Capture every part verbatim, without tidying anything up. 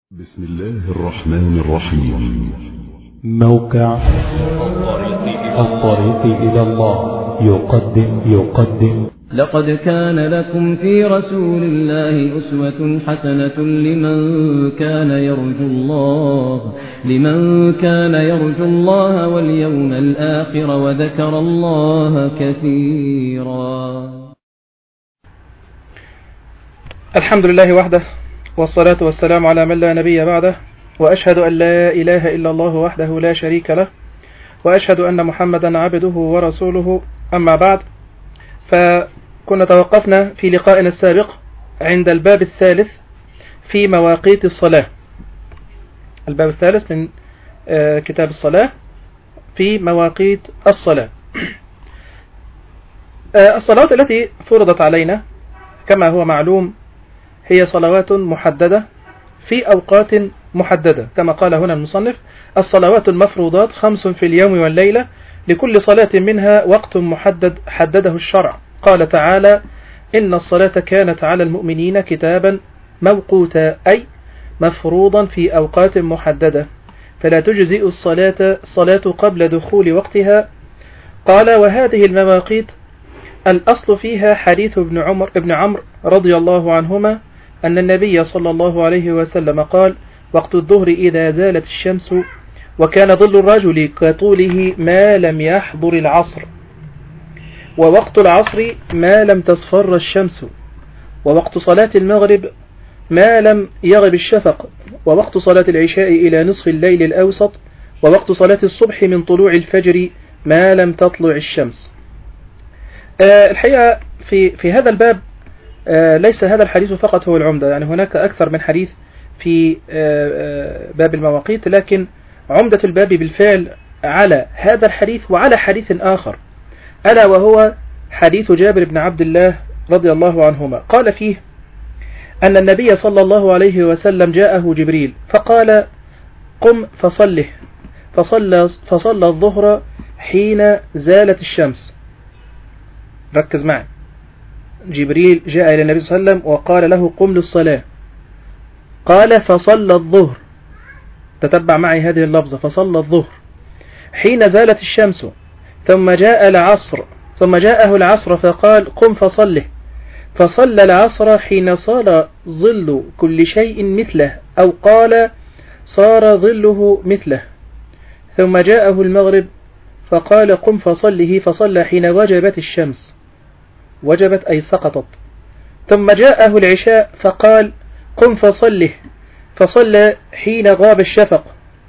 بسم الله الرحمن الرحيم. موقع الطريق إلى الله يقدم يقدم لقد كان لكم في رسول الله أسوة حسنة لمن كان يرجو الله لمن كان يرجو الله واليوم الآخر وذكر الله كثيرا. الحمد لله وحده، والصلاة والسلام على من لا نبي بعده، وأشهد أن لا إله إلا الله وحده لا شريك له، وأشهد أن محمدا عبده ورسوله. أما بعد، فكنا توقفنا في لقائنا السابق عند الباب الثالث في مواقيت الصلاة. الباب الثالث من كتاب الصلاة في مواقيت الصلاة. الصلاة التي فرضت علينا كما هو معلوم هي صلوات محددة في أوقات محددة، كما قال هنا المصنف: الصلوات المفروضات خمس في اليوم والليلة، لكل صلاة منها وقت محدد حدده الشرع. قال تعالى: إن الصلاة كانت على المؤمنين كتابا موقوتا، أي مفروضا في أوقات محددة، فلا تجزئ الصلاة الصلاة قبل دخول وقتها. قال: وهذه المواقيت الأصل فيها حديث ابن عمر ابن عمرو رضي الله عنهما أن النبي صلى الله عليه وسلم قال: وقت الظهر إذا زالت الشمس، وكان ظل الرجل كطوله ما لم يحضر العصر، ووقت العصر ما لم تصفر الشمس، ووقت صلاة المغرب ما لم يغب الشفق، ووقت صلاة العشاء إلى نصف الليل الأوسط، ووقت صلاة الصبح من طلوع الفجر ما لم تطلع الشمس. أه الحقيقة في في هذا الباب أه ليس هذا الحديث فقط هو العمدة، يعني هناك أكثر من حديث في أه باب المواقيت، لكن عمدة الباب بالفعل على هذا الحديث وعلى حديث آخر، ألا وهو حديث جابر بن عبد الله رضي الله عنهما. قال فيه أن النبي صلى الله عليه وسلم جاءه جبريل فقال: قم فصله، فصلى, فصلى الظهر حين زالت الشمس. ركز معي، جبريل جاء إلى النبي صلى الله عليه وسلم وقال له: قم للصلاة. قال: فصلى الظهر، تتبع معي هذه اللفظة، فصلى الظهر حين زالت الشمس. ثم جاء العصر ثم جاءه العصر فقال: قم فصله، فصلى العصر حين صار ظل كل شيء مثله، أو قال صار ظله مثله. ثم جاءه المغرب فقال: قم فصله، فصلى حين وجبت الشمس، وجبت أي سقطت. ثم جاءه العشاء فقال: قم فصله، فصلى حين غاب الشفق.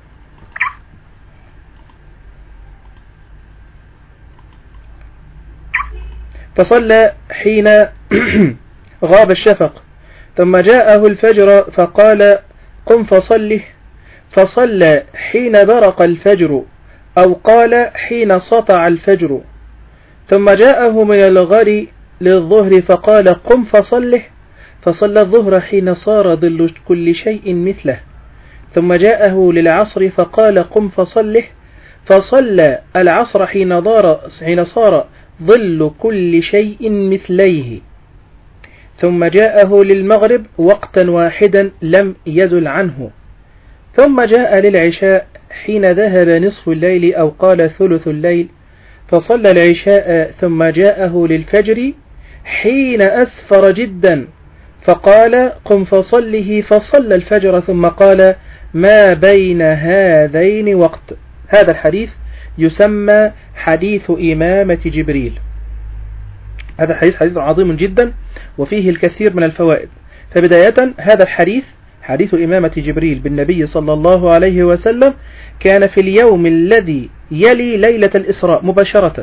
فصلى حين غاب الشفق. ثم جاءه الفجر فقال: قم فصله، فصلى حين برق الفجر، أو قال حين سطع الفجر. ثم جاءه من الغد للظهر فقال: قم فصله، فصلى الظهر حين صار ظل كل شيء مثله. ثم جاءه للعصر فقال: قم فصله، فصلى العصر حين دار حين صار ظل كل شيء مثليه. ثم جاءه للمغرب وقتا واحدا لم يزل عنه. ثم جاء للعشاء حين ذهب نصف الليل، أو قال ثلث الليل، فصلى العشاء. ثم جاءه للفجر حين أسفر جدا فقال: قم فصله، فصلى الفجر. ثم قال: ما بين هذين وقت. هذا الحديث يسمى حديث إمامة جبريل. هذا الحديث حديث عظيم جدا وفيه الكثير من الفوائد. فبداية هذا الحديث حديث إمامة جبريل بالنبي صلى الله عليه وسلم كان في اليوم الذي يلي ليلة الإسراء مباشرة،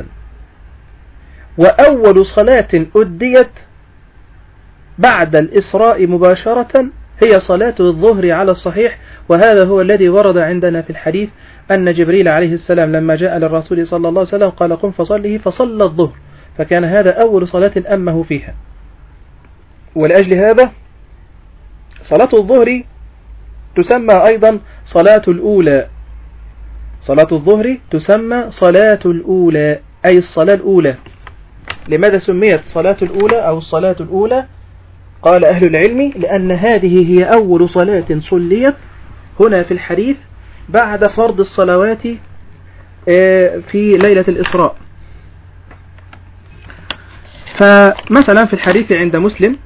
وأول صلاة أديت بعد الإسراء مباشرة هي صلاة الظهر على الصحيح. وهذا هو الذي ورد عندنا في الحديث أن جبريل عليه السلام لما جاء للرسول صلى الله عليه وسلم قال: قم فصله، فصلى الظهر، فكان هذا أول صلاة أمه فيها. ولأجل هذا صلاة الظهر تسمى أيضا صلاة الأولى. صلاة الظهر تسمى صلاة الأولى، أي الصلاة الأولى. لماذا سميت صلاة الأولى أو الصلاة الأولى؟ قال أهل العلم لأن هذه هي أول صلاة صليت هنا في الحديث بعد فرض الصلوات في ليلة الإسراء. فمثلا في الحديث عند مسلم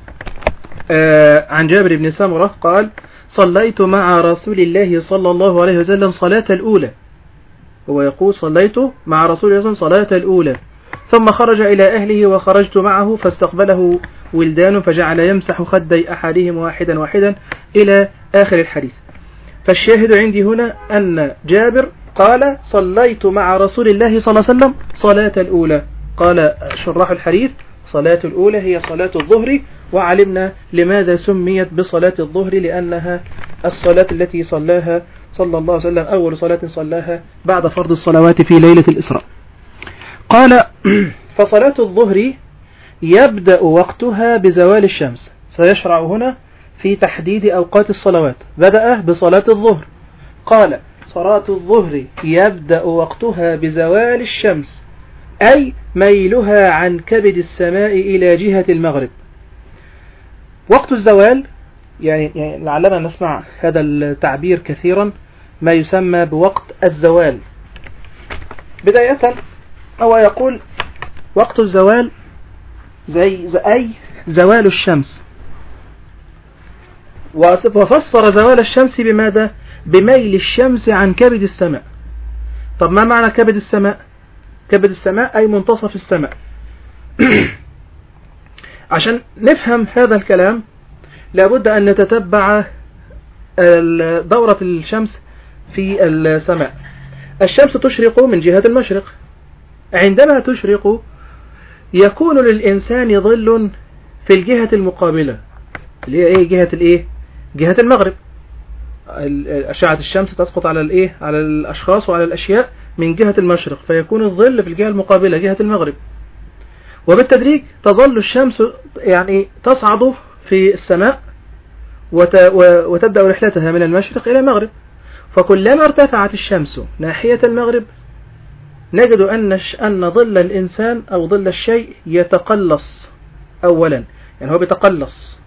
عن جابر بن سمرة قال صليت مع رسول الله صلى الله عليه وسلم صلاة الأولى، هو يقول صليت مع رسول الله صلاة الأولى ثم خرج إلى أهله وخرجت معه فاستقبله ولدان فجعل يمسح خدي أحدهم واحدا واحدا إلى آخر الحديث. فالشاهد عندي هنا أن جابر قال صليت مع رسول الله صلى الله عليه وسلم صلاة الأولى. قال شراح الحديث صلاة الأولى هي صلاة الظهر، وعلمنا لماذا سميت بصلاة الظهر، لأنها الصلاة التي صلاها صلى الله عليه وسلم أول صلاة صلاها بعد فرض الصلوات في ليلة الإسراء. قال فصلاة الظهر يبدأ وقتها بزوال الشمس. سيشرع هنا في تحديد أوقات الصلوات. بدأ بصلاة الظهر، قال صلاة الظهر يبدأ وقتها بزوال الشمس، أي ميلها عن كبد السماء إلى جهة المغرب. وقت الزوال يعني, يعني لعلنا نسمع هذا التعبير كثيرا، ما يسمى بوقت الزوال. بداية هو يقول وقت الزوال زي أي زوال الشمس، وفسر زوال الشمس بماذا؟ بميل الشمس عن كبد السماء. طب ما معنى كبد السماء؟ كبد السماء أي منتصف السماء. عشان نفهم هذا الكلام لابد أن نتتبع دورة الشمس في السماء. الشمس تشرق من جهة المشرق، عندما تشرق يكون للإنسان ظل في الجهة المقابلة اللي هي إيه؟ جهة الإيه؟ جهة المغرب. أشعة الشمس تسقط على الإيه؟ على الأشخاص وعلى الأشياء من جهة المشرق، فيكون الظل في الجهة المقابلة جهة المغرب. وبالتدريج تظل الشمس يعني تصعد في السماء وتبدأ رحلتها من المشرق إلى المغرب. فكلما ارتفعت الشمس ناحية المغرب نجد أن أن ظل الإنسان أو ظل الشيء يتقلص أولا، يعني هو بيتقلص،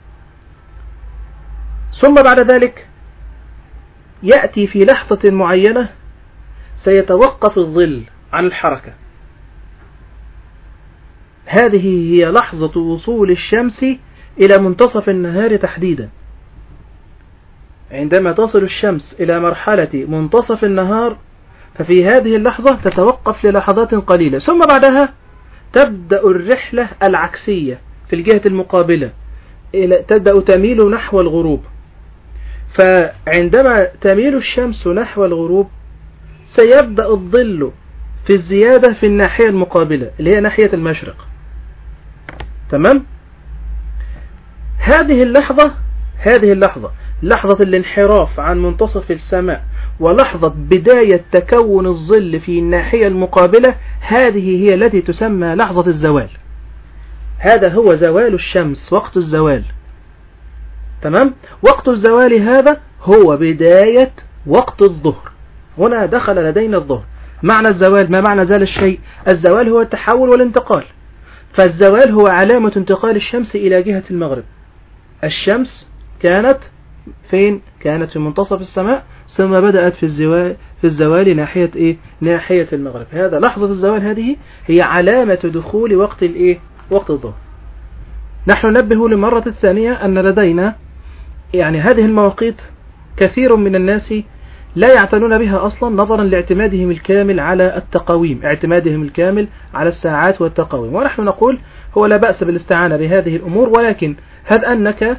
ثم بعد ذلك يأتي في لحظة معينة سيتوقف الظل عن الحركة. هذه هي لحظة وصول الشمس إلى منتصف النهار تحديدا. عندما تصل الشمس إلى مرحلة منتصف النهار ففي هذه اللحظة تتوقف للحظات قليلة، ثم بعدها تبدأ الرحلة العكسية في الجهة المقابلة، تبدأ تميل نحو الغروب. فعندما تميل الشمس نحو الغروب سيبدأ الظل في الزيادة في الناحية المقابلة اللي هي ناحية المشرق. تمام؟ هذه اللحظة هذه اللحظة لحظة الانحراف عن منتصف السماء ولحظة بداية تكون الظل في الناحية المقابلة، هذه هي التي تسمى لحظة الزوال. هذا هو زوال الشمس، وقت الزوال. تمام؟ وقت الزوال هذا هو بداية وقت الظهر. هنا دخل لدينا الظهر. معنى الزوال، ما معنى زال الشيء؟ الزوال هو التحول والانتقال. فالزوال هو علامة انتقال الشمس إلى جهة المغرب. الشمس كانت فين؟ كانت في منتصف السماء، ثم بدأت في الزوال في الزوال ناحية إيه؟ ناحية المغرب. هذا لحظة الزوال، هذه هي علامة دخول وقت الإيه؟ وقت الظهر. نحن ننبه للمرة الثانية أن لدينا يعني هذه المواقيت كثير من الناس لا يعتنون بها أصلا، نظرا لاعتمادهم الكامل على التقاويم، اعتمادهم الكامل على الساعات والتقاويم. ونحن نقول هو لا بأس بالاستعانة بهذه الأمور، ولكن هل أنك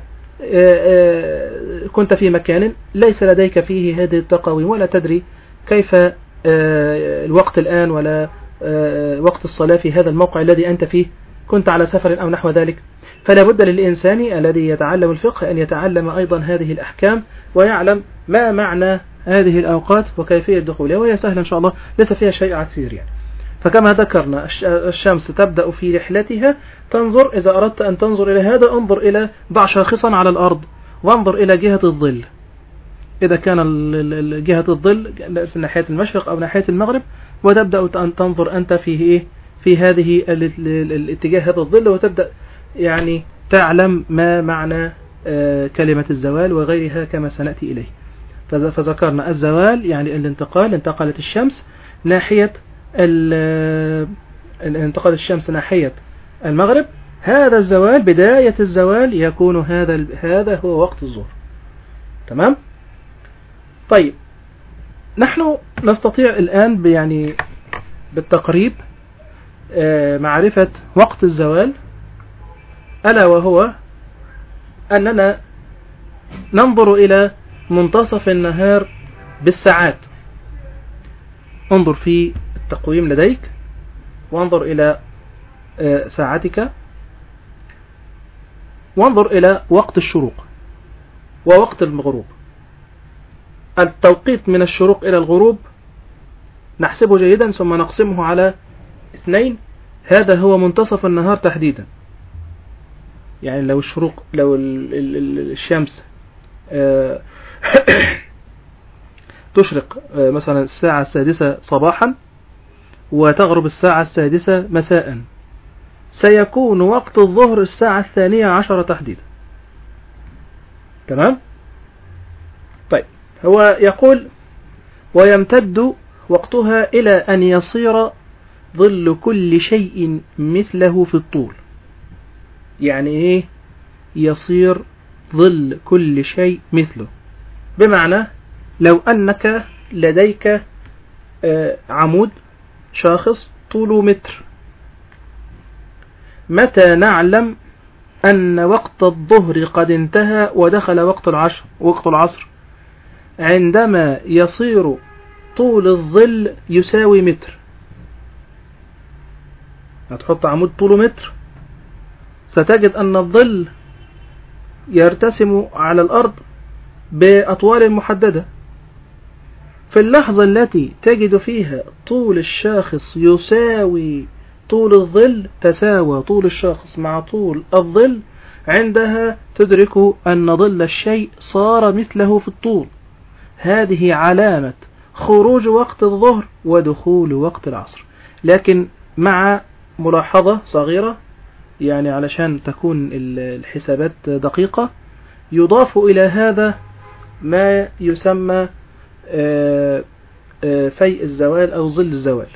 كنت في مكان ليس لديك فيه هذه التقاويم ولا تدري كيف الوقت الآن ولا وقت الصلاة في هذا الموقع الذي أنت فيه، كنت على سفر أو نحو ذلك، فلا بد للإنسان الذي يتعلم الفقه أن يتعلم أيضا هذه الأحكام ويعلم ما معنى هذه الأوقات وكيفية دخولها، وهي سهلة إن شاء الله، ليس فيها شيء عسير يعني. فكما ذكرنا الشمس تبدأ في رحلتها، تنظر إذا أردت أن تنظر إلى هذا انظر إلى ضع شاخصا على الأرض وانظر إلى جهة الظل، إذا كان جهة الظل في ناحية المشرق أو ناحية المغرب، وتبدأ أن تنظر أنت في إيه؟ في هذه الاتجاه هذا الظل، وتبدأ يعني تعلم ما معنى كلمة الزوال وغيرها كما سنأتي إليه. فذكرنا الزوال يعني الانتقال، انتقلت الشمس ناحية انتقلت الشمس ناحية المغرب، هذا الزوال بداية الزوال يكون هذا هذا هو وقت الظهر. تمام؟ طيب نحن نستطيع الآن يعني بالتقريب معرفة وقت الزوال، ألا وهو أننا ننظر إلى منتصف النهار بالساعات. انظر في التقويم لديك وانظر إلى ساعتك وانظر إلى وقت الشروق ووقت الغروب. التوقيت من الشروق إلى الغروب نحسبه جيدا ثم نقسمه على اثنين، هذا هو منتصف النهار تحديدا. يعني لو الشروق لو الشمس تشرق مثلا الساعة السادسة صباحا وتغرب الساعة السادسة مساء، سيكون وقت الظهر الساعة الثانية عشرة تحديدا. تمام؟ طيب هو يقول ويمتد وقتها إلى أن يصير ظل كل شيء مثله في الطول. يعني إيه يصير ظل كل شيء مثله؟ بمعنى لو أنك لديك عمود شاخص طوله متر، متى نعلم أن وقت الظهر قد انتهى ودخل وقت العصر وقت العصر؟ عندما يصير طول الظل يساوي متر. هتحط عمود طوله متر ستجد أن الظل يرتسم على الأرض بأطوال محددة. في اللحظة التي تجد فيها طول الشاخص يساوي طول الظل، تساوى طول الشاخص مع طول الظل، عندها تدرك أن ظل الشيء صار مثله في الطول. هذه علامة خروج وقت الظهر ودخول وقت العصر. لكن مع ملاحظة صغيرة يعني علشان تكون الحسابات دقيقة، يضاف إلى هذا ما يسمى فيء الزوال أو ظل الزوال.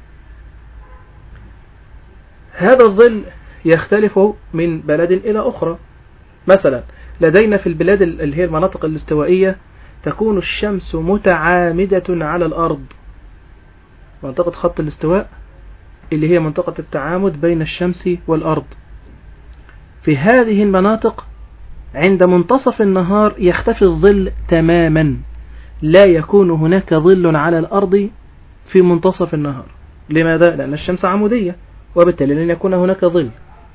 هذا الظل يختلف من بلد إلى أخرى. مثلا لدينا في البلاد اللي هي المناطق الاستوائية تكون الشمس متعامدة على الأرض، منطقة خط الاستواء اللي هي منطقة التعامد بين الشمس والأرض. في هذه المناطق عند منتصف النهار يختفي الظل تماما، لا يكون هناك ظل على الأرض في منتصف النهار. لماذا؟ لأن الشمس عمودية وبالتالي لن يكون هناك ظل.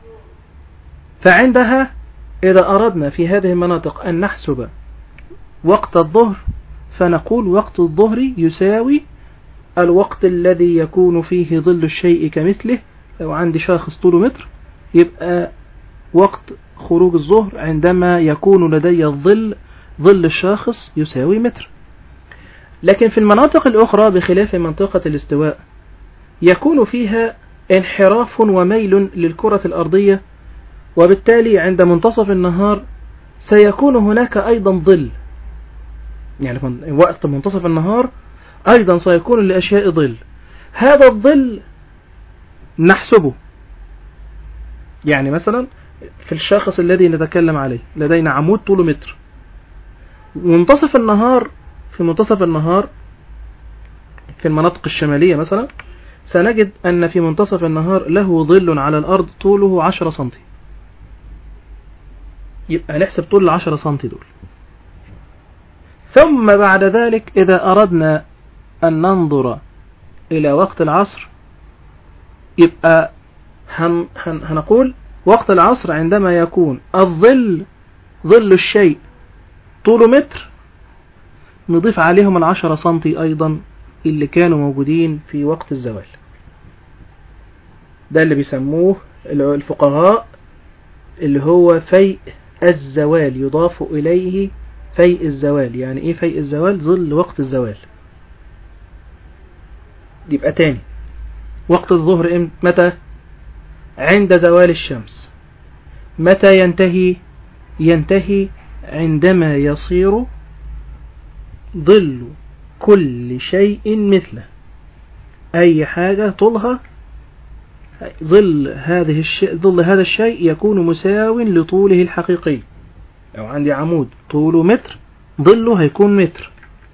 فعندها إذا أردنا في هذه المناطق أن نحسب وقت الظهر فنقول وقت الظهر يساوي الوقت الذي يكون فيه ظل الشيء كمثله. لو عندي شاخص طوله متر يبقى وقت خروج الظهر عندما يكون لدي الظل ظل الشاخص يساوي متر. لكن في المناطق الأخرى بخلاف منطقة الاستواء يكون فيها انحراف وميل للكرة الأرضية، وبالتالي عند منتصف النهار سيكون هناك أيضا ظل. يعني وقت منتصف النهار أيضا سيكون لأشياء ظل. هذا الظل نحسبه. يعني مثلا في الشاخص الذي نتكلم عليه لدينا عمود طوله متر، منتصف النهار في منتصف النهار في المناطق الشمالية مثلا سنجد أن في منتصف النهار له ظل على الأرض طوله عشرة سنتي. يبقى نحسب طول العشرة سنتي دول. ثم بعد ذلك إذا أردنا أن ننظر إلى وقت العصر يبقى هن هن هنقول وقت العصر عندما يكون الظل ظل الشيء طوله متر، نضيف عليهم العشرة سنتي أيضا اللي كانوا موجودين في وقت الزوال. ده اللي بيسموه الفقهاء اللي هو فيء الزوال، يضاف إليه فيء الزوال. يعني إيه فيء الزوال؟ ظل وقت الزوال. يبقى تاني وقت الظهر متى؟ عند زوال الشمس. متى ينتهي؟ ينتهي عندما يصير ظل كل شيء مثله، أي حاجة طولها ظل هذه الشيء ظل هذا الشيء يكون مساو لطوله الحقيقي. لو عندي عمود طوله متر ظله هيكون متر.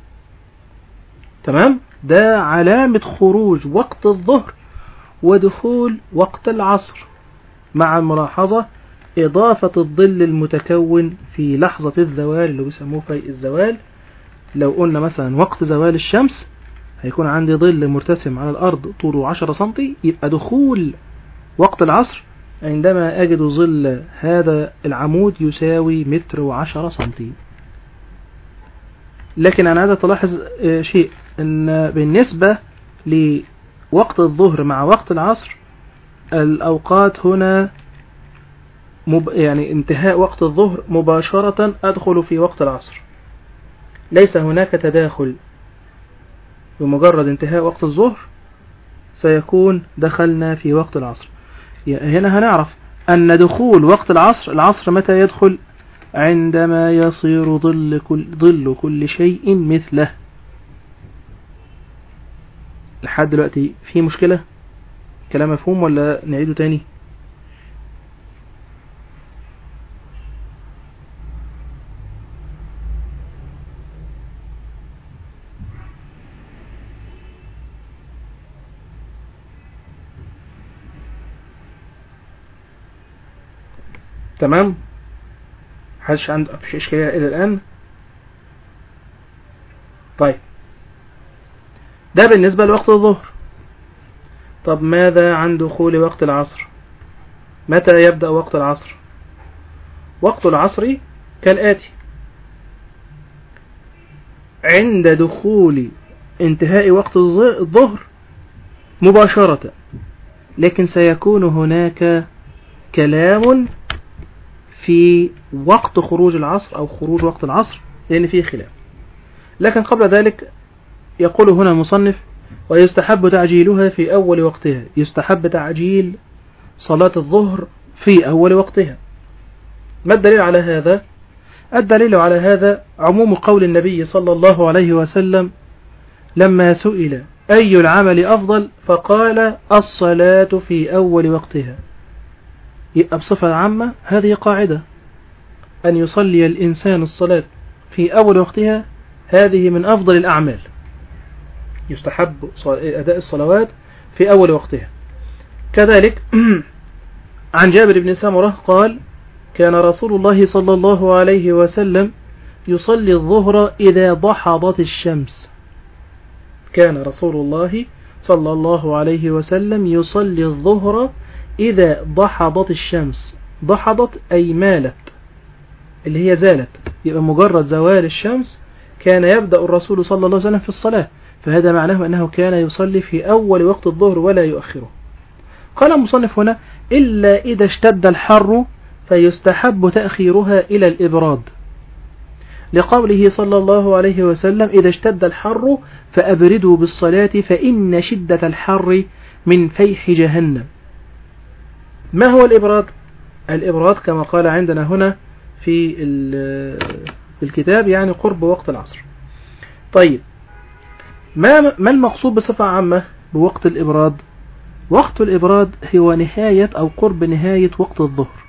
تمام؟ ده علامة خروج وقت الظهر ودخول وقت العصر، مع الملاحظة إضافة الظل المتكون في لحظة الزوال اللي بيسموه فيء الزوال. لو قلنا مثلا وقت زوال الشمس هيكون عندي ظل مرتسم على الأرض طوله عشرة سنتي، يبقى دخول وقت العصر عندما أجد ظل هذا العمود يساوي متر وعشرة سنتي. لكن أنا عايز تلاحظ شيء، أن بالنسبة لوقت الظهر مع وقت العصر الأوقات هنا مب... يعني انتهاء وقت الظهر مباشرة أدخل في وقت العصر، ليس هناك تداخل. بمجرد انتهاء وقت الظهر سيكون دخلنا في وقت العصر. هنا هنعرف أن دخول وقت العصر، العصر متى يدخل؟ عندما يصير ظل كل, ظل كل شيء مثله. لحد دلوقتي في مشكلة؟ كلام مفهوم ولا نعيده تاني؟ تمام؟ محدش عنده مفيش إشكالية إلى الآن؟ طيب، ده بالنسبة لوقت الظهر. طب ماذا عن دخول وقت العصر؟ متى يبدأ وقت العصر؟ وقت العصر كالآتي: عند دخول انتهاء وقت الظهر مباشرة، لكن سيكون هناك كلام في وقت خروج العصر أو خروج وقت العصر، لأن فيه خلاف. لكن قبل ذلك يقول هنا المصنف: ويستحب تعجيلها في أول وقتها. يستحب تعجيل صلاة الظهر في أول وقتها. ما الدليل على هذا؟ الدليل على هذا عموم قول النبي صلى الله عليه وسلم لما سئل أي العمل أفضل فقال: الصلاة في أول وقتها. يبقى بصفة عامة هذه قاعدة، أن يصلي الإنسان الصلاة في أول وقتها هذه من أفضل الأعمال. يستحب أداء الصلوات في أول وقتها. كذلك عن جابر بن سمرة قال: كان رسول الله صلى الله عليه وسلم يصلي الظهر إذا ضحضت الشمس. كان رسول الله صلى الله عليه وسلم يصلي الظهر إذا ضحضت الشمس. ضحضت أي مالت، اللي هي زالت. يبقى مجرد زوال الشمس كان يبدأ الرسول صلى الله عليه وسلم في الصلاة، فهذا معناه أنه كان يصلي في أول وقت الظهر ولا يؤخره. قال المصنف هنا: إلا إذا اشتد الحر فيستحب تأخيرها إلى الإبراد، لقوله صلى الله عليه وسلم: إذا اشتد الحر فأبردوا بالصلاة فإن شدة الحر من فيح جهنم. ما هو الإبراد؟ الإبراد كما قال عندنا هنا في الكتاب يعني قرب وقت العصر. طيب، ما ما المقصود بصفة عامة بوقت الإبراد؟ وقت الإبراد هو نهاية أو قرب نهاية وقت الظهر.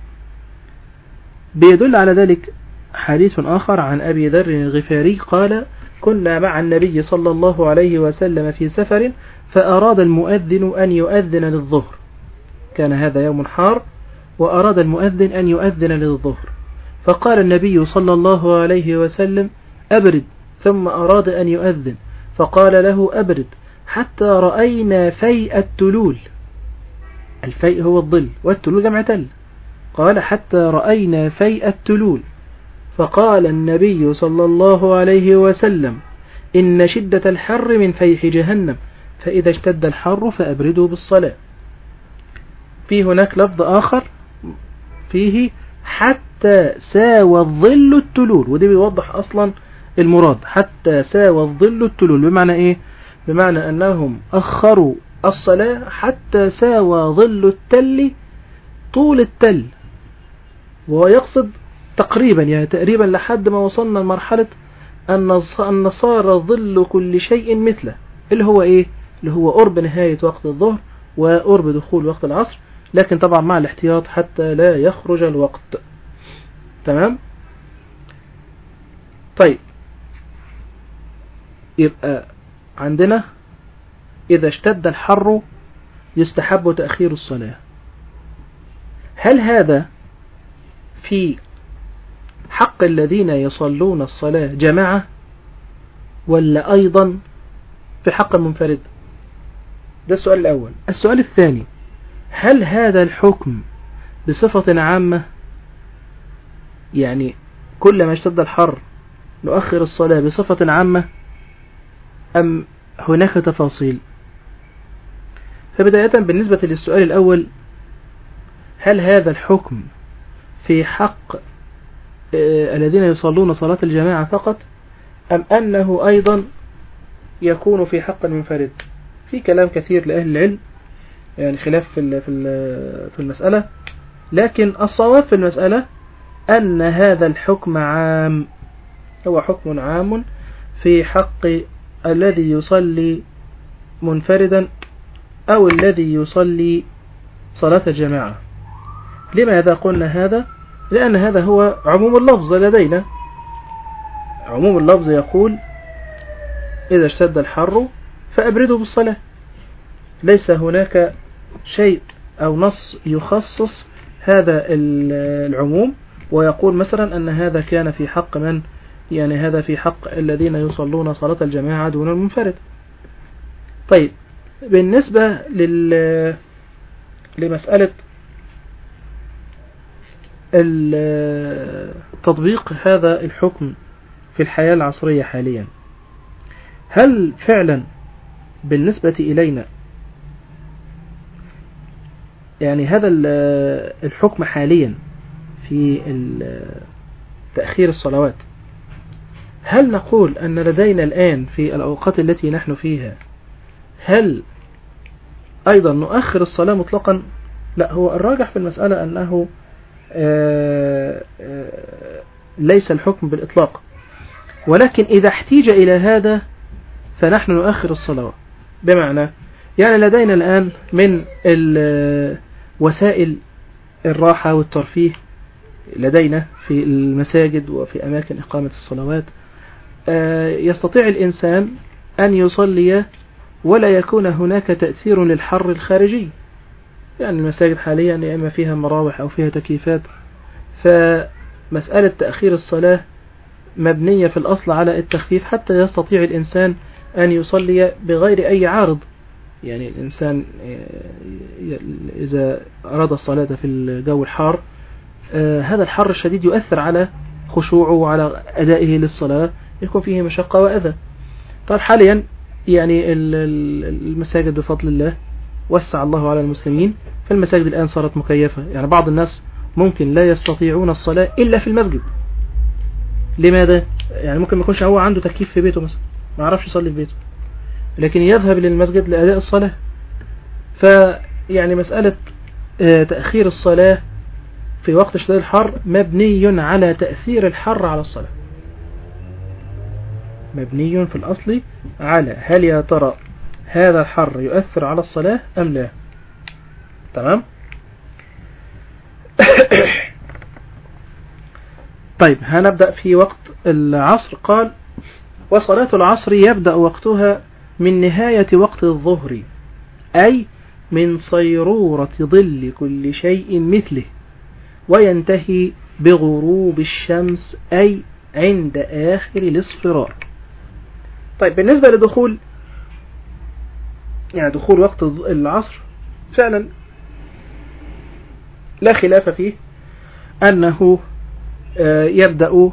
بيدل على ذلك حديث آخر عن أبي ذر الغفاري قال: كنا مع النبي صلى الله عليه وسلم في سفر فأراد المؤذن أن يؤذن للظهر. كان هذا يوم حار وأراد المؤذن أن يؤذن للظهر، فقال النبي صلى الله عليه وسلم: أبرد. ثم أراد أن يؤذن فقال له: أبرد حتى رأينا فيء التلول. الفيء هو الظل والتلول جمع تل. قال: حتى رأينا فيء التلول. فقال النبي صلى الله عليه وسلم: إن شدة الحر من فيح جهنم، فإذا اشتد الحر فأبردوا بالصلاة. في هناك لفظ آخر فيه حتى ساوى الظل التلول، ودي بيوضح أصلا المراد. حتى ساوى الظل التلول بمعنى إيه؟ بمعنى أنهم أخروا الصلاة حتى ساوى ظل التل طول التل. وهو يقصد تقريبا يعني تقريبا لحد ما وصلنا لمرحلة أن صار ظل كل شيء مثله، اللي هو إيه؟ اللي هو قرب نهاية وقت الظهر وقرب دخول وقت العصر، لكن طبعا مع الاحتياط حتى لا يخرج الوقت. تمام؟ طيب، يبقى عندنا إذا اشتد الحر يستحب تأخير الصلاة. هل هذا في حق الذين يصلون الصلاة جماعة ولا أيضا في حق المنفرد؟ ده السؤال الأول. السؤال الثاني، هل هذا الحكم بصفة عامة، يعني كلما اشتد الحر نؤخر الصلاة بصفة عامة، أم هناك تفاصيل؟ فبداية بالنسبة للسؤال الأول، هل هذا الحكم في حق الذين يصلون صلاة الجماعة فقط، أم أنه أيضا يكون في حق المنفرد؟ في كلام كثير لأهل العلم، يعني خلاف في في المسألة، لكن الصواب في المسألة أن هذا الحكم عام، هو حكم عام في حق الذي يصلي منفردا أو الذي يصلي صلاة الجماعة. لماذا قلنا هذا؟ لأن هذا هو عموم اللفظ لدينا. عموم اللفظ يقول إذا اشتد الحر فأبردوا بالصلاة. ليس هناك شيء أو نص يخصص هذا العموم ويقول مثلا أن هذا كان في حق من، يعني هذا في حق الذين يصلون صلاة الجماعة دون المنفرد. طيب، بالنسبة لل... لمسألة تطبيق هذا الحكم في الحياة العصرية حاليا، هل فعلا بالنسبة إلينا يعني هذا الحكم حاليا في تأخير الصلوات، هل نقول أن لدينا الآن في الأوقات التي نحن فيها هل أيضا نؤخر الصلاة مطلقا؟ لا، هو الراجح في المسألة أنه آآ آآ ليس الحكم بالإطلاق، ولكن إذا احتيج إلى هذا فنحن نؤخر الصلاة. بمعنى يعني لدينا الآن من وسائل الراحة والترفيه لدينا في المساجد وفي أماكن إقامة الصلوات، يستطيع الإنسان أن يصلي ولا يكون هناك تأثير للحر الخارجي. يعني المساجد حاليا يا إما فيها مراوح أو فيها تكييفات، فمسألة تأخير الصلاة مبنية في الأصل على التخفيف حتى يستطيع الإنسان أن يصلي بغير أي عارض. يعني الإنسان إذا أراد الصلاة في الجو الحار، هذا الحر الشديد يؤثر على خشوعه وعلى أدائه للصلاة، يكون فيه مشقة وأذى. طيب حاليا يعني المساجد بفضل الله وسع الله على المسلمين، فالمساجد الآن صارت مكيفة. يعني بعض الناس ممكن لا يستطيعون الصلاة إلا في المسجد. لماذا؟ يعني ممكن ما يكونش هو عنده تكييف في بيته مثلا، ما يعرفش يصلي في بيته، لكن يذهب للمسجد لأداء الصلاة. فيعني مسألة تأخير الصلاة في وقت اشتداد الحر مبني على تأثير الحر على الصلاة، مبني في الأصل على هل يا ترى هذا الحر يؤثر على الصلاة أم لا. تمام. طيب، هنبدأ في وقت العصر. قال وصلاة العصر يبدأ وقتها من نهاية وقت الظهر، أي من صيرورة ظل كل شيء مثله، وينتهي بغروب الشمس أي عند آخر الاصفرار. طيب، بالنسبة لدخول يعني دخول وقت العصر فعلا لا خلاف فيه أنه يبدأ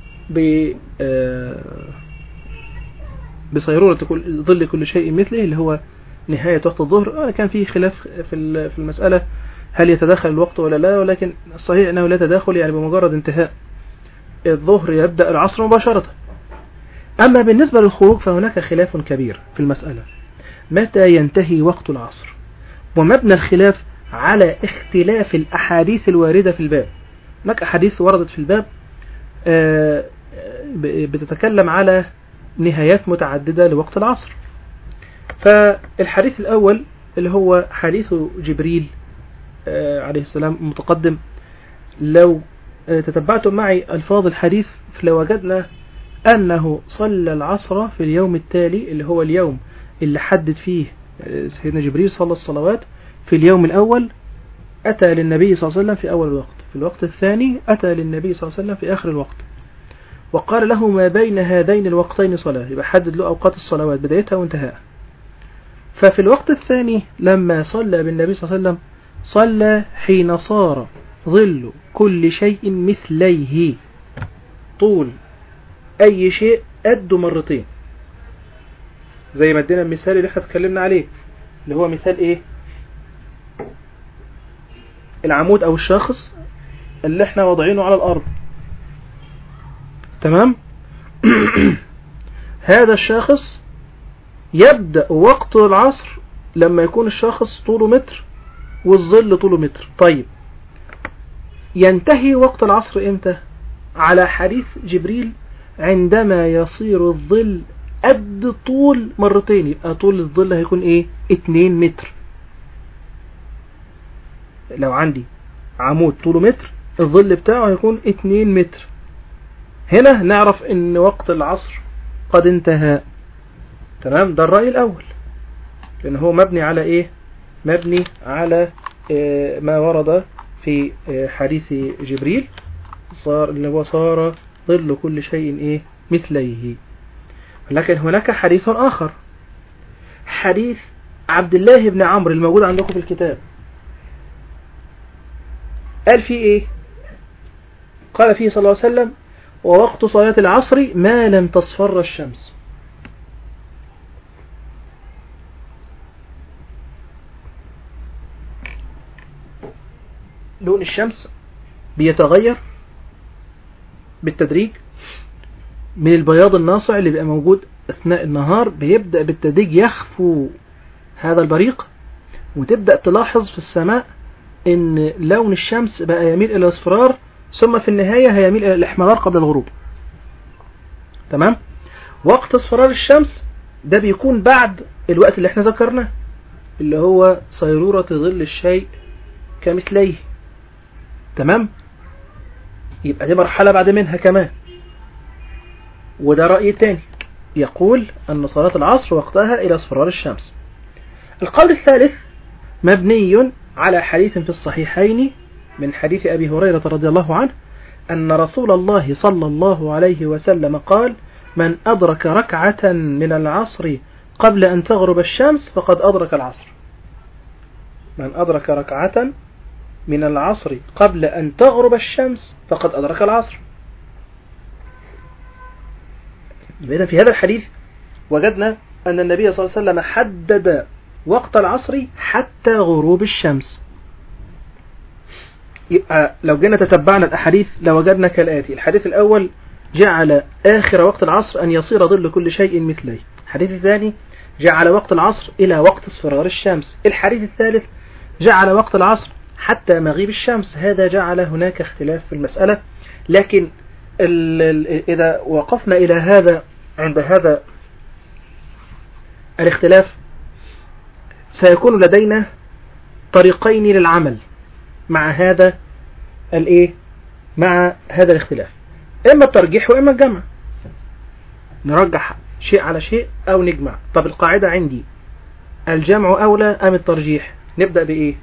بصيرورة ظل كل شيء مثله اللي هو نهاية وقت الظهر. كان فيه خلاف في المسألة هل يتداخل الوقت ولا لا، ولكن الصحيح أنه لا تداخل، يعني بمجرد انتهاء الظهر يبدأ العصر مباشرة. أما بالنسبة للخروج فهناك خلاف كبير في المسألة متى ينتهي وقت العصر، ومبنى الخلاف على اختلاف الأحاديث الواردة في الباب. هناك أحاديث وردت في الباب بتتكلم على نهايات متعددة لوقت العصر. فالحديث الأول اللي هو حديث جبريل عليه السلام المتقدم، لو تتبعتم معي ألفاظ الحديث فلوجدنا أنه صلى العصر في اليوم التالي، اللي هو اليوم اللي حدد فيه سيدنا جبريل صلى الصلوات. في اليوم الأول أتى للنبي صلى الله عليه وسلم في أول الوقت، في الوقت الثاني أتى للنبي صلى الله عليه وسلم في آخر الوقت، وقال له ما بين هذين الوقتين صلاة، يبقى حدد له أوقات الصلوات بدايتها وانتهاءها. ففي الوقت الثاني لما صلى بالنبي صلى الله عليه وسلم صلى حين صار ظل كل شيء مثليه، طول أي شيء قده مرتين، زي ما ادينا المثال اللي احنا اتكلمنا عليه اللي هو مثال ايه؟ العمود او الشاخص اللي احنا وضعينه على الارض، تمام؟ هذا الشاخص يبدأ وقت العصر لما يكون الشاخص طوله متر والظل طوله متر. طيب ينتهي وقت العصر امتى؟ على حديث جبريل عندما يصير الظل قد طول مرتين، يبقى طول الظل هيكون ايه؟ اتنين متر. لو عندي عمود طوله متر الظل بتاعه هيكون اتنين متر. هنا نعرف ان وقت العصر قد انتهى، تمام؟ ده الرأي الاول، لان هو مبني على ايه؟ مبني على اه ما ورد في اه حديث جبريل، صار اللي هو صار ظل كل شيء ايه؟ مثليه. لكن هناك حديث آخر، حديث عبد الله بن عمرو الموجود عندكم في الكتاب، قال فيه ايه؟ قال فيه صلى الله عليه وسلم ووقت صلاة العصر ما لم تصفر الشمس. لون الشمس بيتغير بالتدريج من البياض الناصع اللي بيبقى موجود أثناء النهار، بيبدأ بالتدريج يخفو هذا البريق، وتبدأ تلاحظ في السماء ان لون الشمس بقى يميل الى الاصفرار، ثم في النهاية هيميل الى الاحمرار قبل الغروب، تمام؟ وقت اصفرار الشمس ده بيكون بعد الوقت اللي احنا ذكرناه اللي هو صيرورة ظل الشيء كمثليه، تمام؟ يبقى دي مرحلة بعد منها كمان. وده رأي تاني يقول أن صلاة العصر وقتها إلى اصفرار الشمس. القول الثالث مبني على حديث في الصحيحين من حديث أبي هريرة رضي الله عنه أن رسول الله صلى الله عليه وسلم قال من أدرك ركعة من العصر قبل أن تغرب الشمس فقد أدرك العصر. من أدرك ركعة من العصر قبل أن تغرب الشمس فقد أدرك العصر. إذن في هذا الحديث وجدنا أن النبي صلى الله عليه وسلم حدد وقت العصر حتى غروب الشمس. يبقى لو جينا تتبعنا الأحاديث لوجدنا كالآتي: الحديث الأول جعل آخر وقت العصر أن يصير ظل كل شيء مثليه. الحديث الثاني جعل وقت العصر إلى وقت اصفرار الشمس. الحديث الثالث جعل وقت العصر حتى مغيب الشمس. هذا جعل هناك اختلاف في المسألة، لكن ال ال إذا وقفنا إلى هذا عند هذا الاختلاف سيكون لدينا طريقين للعمل مع هذا الايه مع هذا الاختلاف: اما الترجيح واما الجمع. نرجح شيء على شيء او نجمع. طب القاعدة عندي الجمع اولى ام الترجيح؟ نبدأ بايه؟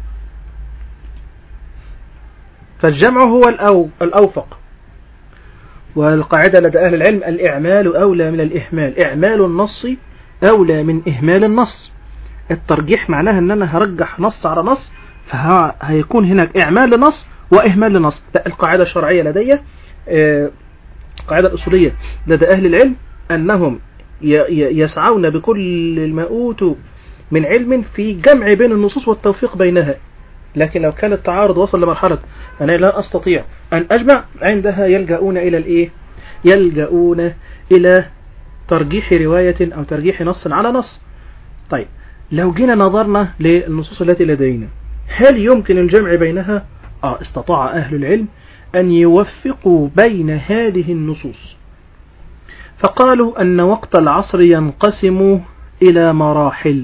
فالجمع هو الأو الأوفق، والقاعدة لدى أهل العلم الإعمال أولى من الإهمال. إعمال النص أولى من إهمال النص. الترجيح معناها أن أنا هرجح نص على نص، فهيكون هناك إعمال لنص وإهمال لنص. القاعدة الشرعية لدي القاعدة الأصولية لدى أهل العلم أنهم يسعون بكل ما أوتوا من علم في جمع بين النصوص والتوفيق بينها. لكن لو كان التعارض وصل لمرحلة أنا لا أستطيع أن أجمع، عندها يلجؤون إلى الإيه؟ يلجؤون إلى ترجيح رواية أو ترجيح نص على نص. طيب لو جينا نظرنا للنصوص التي لدينا، هل يمكن الجمع بينها؟ آه استطاع أهل العلم أن يوفقوا بين هذه النصوص، فقالوا أن وقت العصر ينقسم إلى مراحل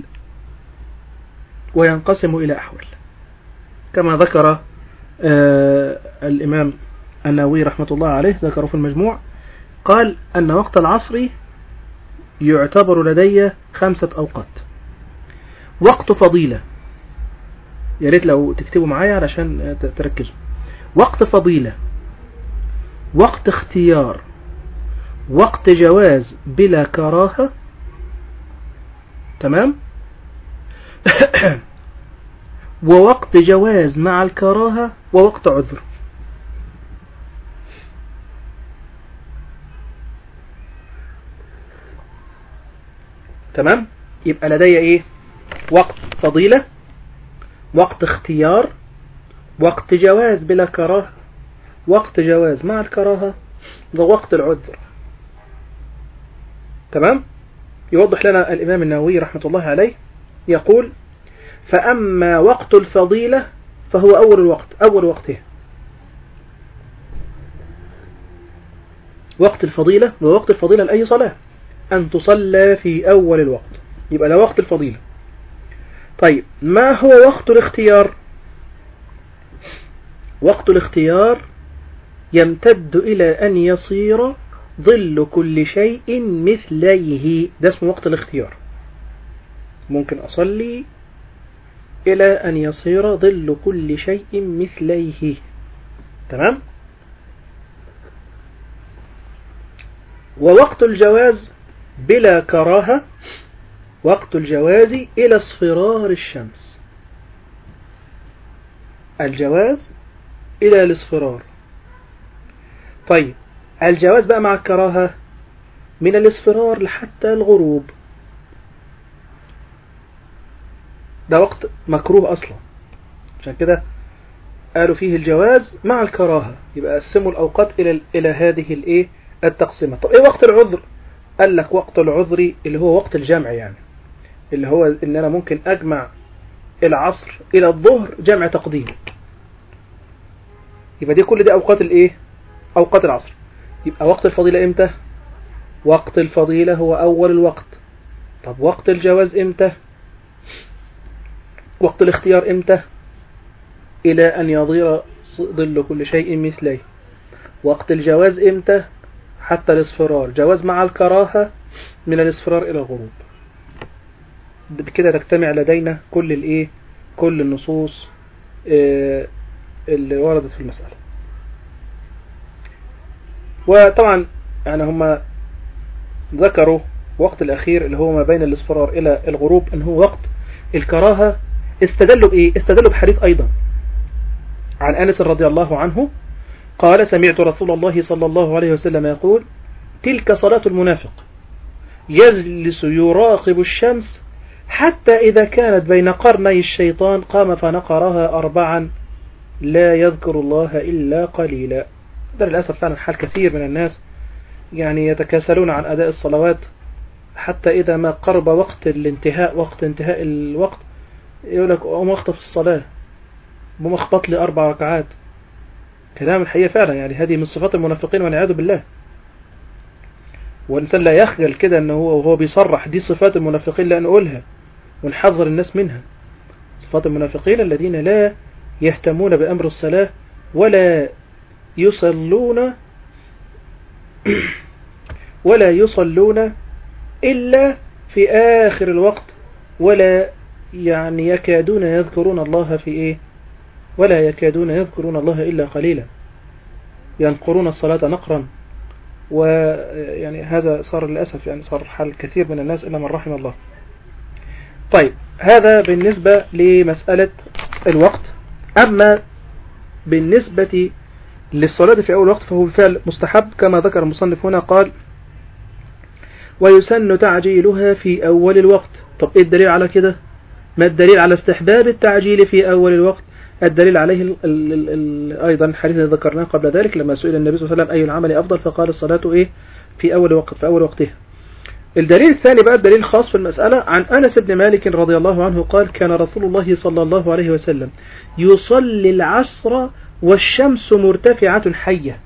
وينقسم إلى أحوال، كما ذكر آه الإمام النووي رحمة الله عليه، ذكره في المجموع، قال أن وقت العصر يعتبر لدي خمسة أوقات. وقت فضيلة، يا ريت لو تكتبوا معايا علشان تركزوا. وقت فضيلة، وقت اختيار، وقت جواز بلا كراهة، تمام، ووقت جواز مع الكراهة، ووقت عذر. تمام، يبقى لدي ايه؟ وقت فضيلة، وقت اختيار، وقت جواز بلا كراهة، وقت جواز مع الكراهة، ووقت العذر. تمام، يوضح لنا الإمام النووي رحمة الله عليه، يقول: فأما وقت الفضيلة فهو أول الوقت، أول وقته. وقت الفضيلة، ووقت الفضيلة لأي صلاة أن تصلى في أول الوقت، يبقى ده وقت الفضيلة. طيب، ما هو وقت الاختيار؟ وقت الاختيار يمتد إلى أن يصير ظل كل شيء مثليه، ده اسمه وقت الاختيار. ممكن أصلي إلى أن يصير ظل كل شيء مثليه. تمام. ووقت الجواز بلا كراهة، وقت الجواز إلى اصفرار الشمس. الجواز إلى الاصفرار. طيب، الجواز بقى مع الكراهة من الاصفرار لحتى الغروب، ده وقت مكروه أصلا، عشان كده قالوا فيه الجواز مع الكراهة. يبقى قسموا الأوقات إلى إلى هذه الإيه التقسيمة. طب إيه وقت العذر؟ قال لك وقت العذر اللي هو وقت الجمع، يعني اللي هو إن أنا ممكن أجمع العصر إلى الظهر جمع تقديم. يبقى دي كل دي أوقات الإيه؟ أوقات العصر. يبقى وقت الفضيلة إمتى؟ وقت الفضيلة هو أول الوقت. طب وقت الجواز إمتى؟ وقت الاختيار إمتى؟ إلى أن يضير ظل كل شيء مثليه. وقت الجواز إمتى؟ حتى الاصفرار. جواز مع الكراهة من الاصفرار إلى الغروب. بكده تجتمع لدينا كل الإيه؟ كل النصوص إيه اللي وردت في المسألة. وطبعا يعني هم ذكروا وقت الأخير اللي هو ما بين الاصفرار إلى الغروب أنه وقت الكراهة. استدلوا بإيه؟ استدلوا بحديث أيضا عن أنس رضي الله عنه قال: سمعت رسول الله صلى الله عليه وسلم يقول: تلك صلاة المنافق، يجلس يراقب الشمس حتى إذا كانت بين قرني الشيطان قام فنقرها أربعا لا يذكر الله إلا قليلا. ده للأسف فعلا حال كثير من الناس، يعني يتكاسلون عن أداء الصلوات حتى إذا ما قرب وقت الانتهاء، وقت انتهاء الوقت، يقول لك أقوم أخطف الصلاة، أقوم أخبط لي أربع ركعات. كلام الحقيقة فعلا يعني هذه من صفات المنافقين والعياذ بالله. والإنسان لا يخجل كده أنه هو وهو بيصرح دي صفات المنافقين لأن نقولها ونحذر الناس منها. صفات المنافقين الذين لا يهتمون بأمر الصلاة ولا يصلون ولا يصلون إلا في آخر الوقت، ولا يعني يكادون يذكرون الله في إيه ولا يكادون يذكرون الله إلا قليلا، ينقرون الصلاة نقرا. ويعني هذا صار للأسف يعني صار حال كثير من الناس إلا من رحم الله. طيب، هذا بالنسبة لمسألة الوقت. أما بالنسبة للصلاة في أول وقت فهو بالفعل مستحب كما ذكر المصنف هنا، قال: ويسن تعجيلها في أول الوقت. طب إيه الدليل على كده؟ ما الدليل على استحباب التعجيل في أول الوقت؟ الدليل عليه ال ال ال ال أيضا الحديث الذي ذكرناه قبل ذلك لما سئل النبي صلى الله عليه وسلم أي العمل أفضل، فقال الصلاة إيه في أول وقت في أول وقتها. الدليل الثاني بقى الدليل الخاص في المسألة عن أنس بن مالك رضي الله عنه قال: كان رسول الله صلى الله عليه وسلم يصلي العصر والشمس مرتفعة حية،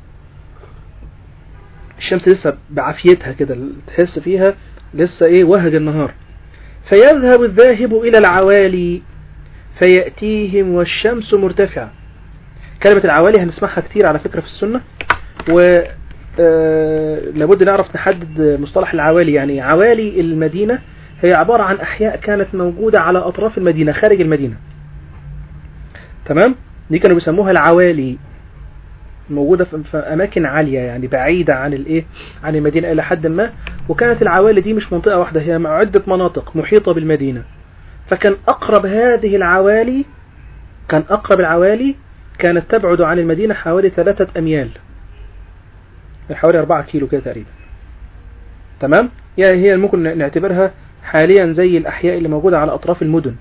الشمس لسه بعافيتها كده تحس فيها لسه ايه وهج النهار. فيذهب الذاهب إلى العوالي فيأتيهم والشمس مرتفعة. كلمة العوالي هنسمعها كتير على فكرة في السنة، و لابد نعرف نحدد مصطلح العوالي. يعني عوالي المدينة هي عبارة عن أحياء كانت موجودة على أطراف المدينة خارج المدينة، تمام؟ دي كانوا بيسموها العوالي، موجودة في أماكن عالية يعني بعيدة عن الإيه عن المدينة إلى حد ما. وكانت العوالي دي مش منطقة واحدة، هي عدة مناطق محيطة بالمدينة. فكان أقرب هذه العوالي كان أقرب العوالي كانت تبعد عن المدينة حوالي ثلاثة أميال، حوالي أربعة كيلو كده تقريبا، تمام؟ يعني هي ممكن نعتبرها حاليا زي الأحياء اللي موجودة على أطراف المدن.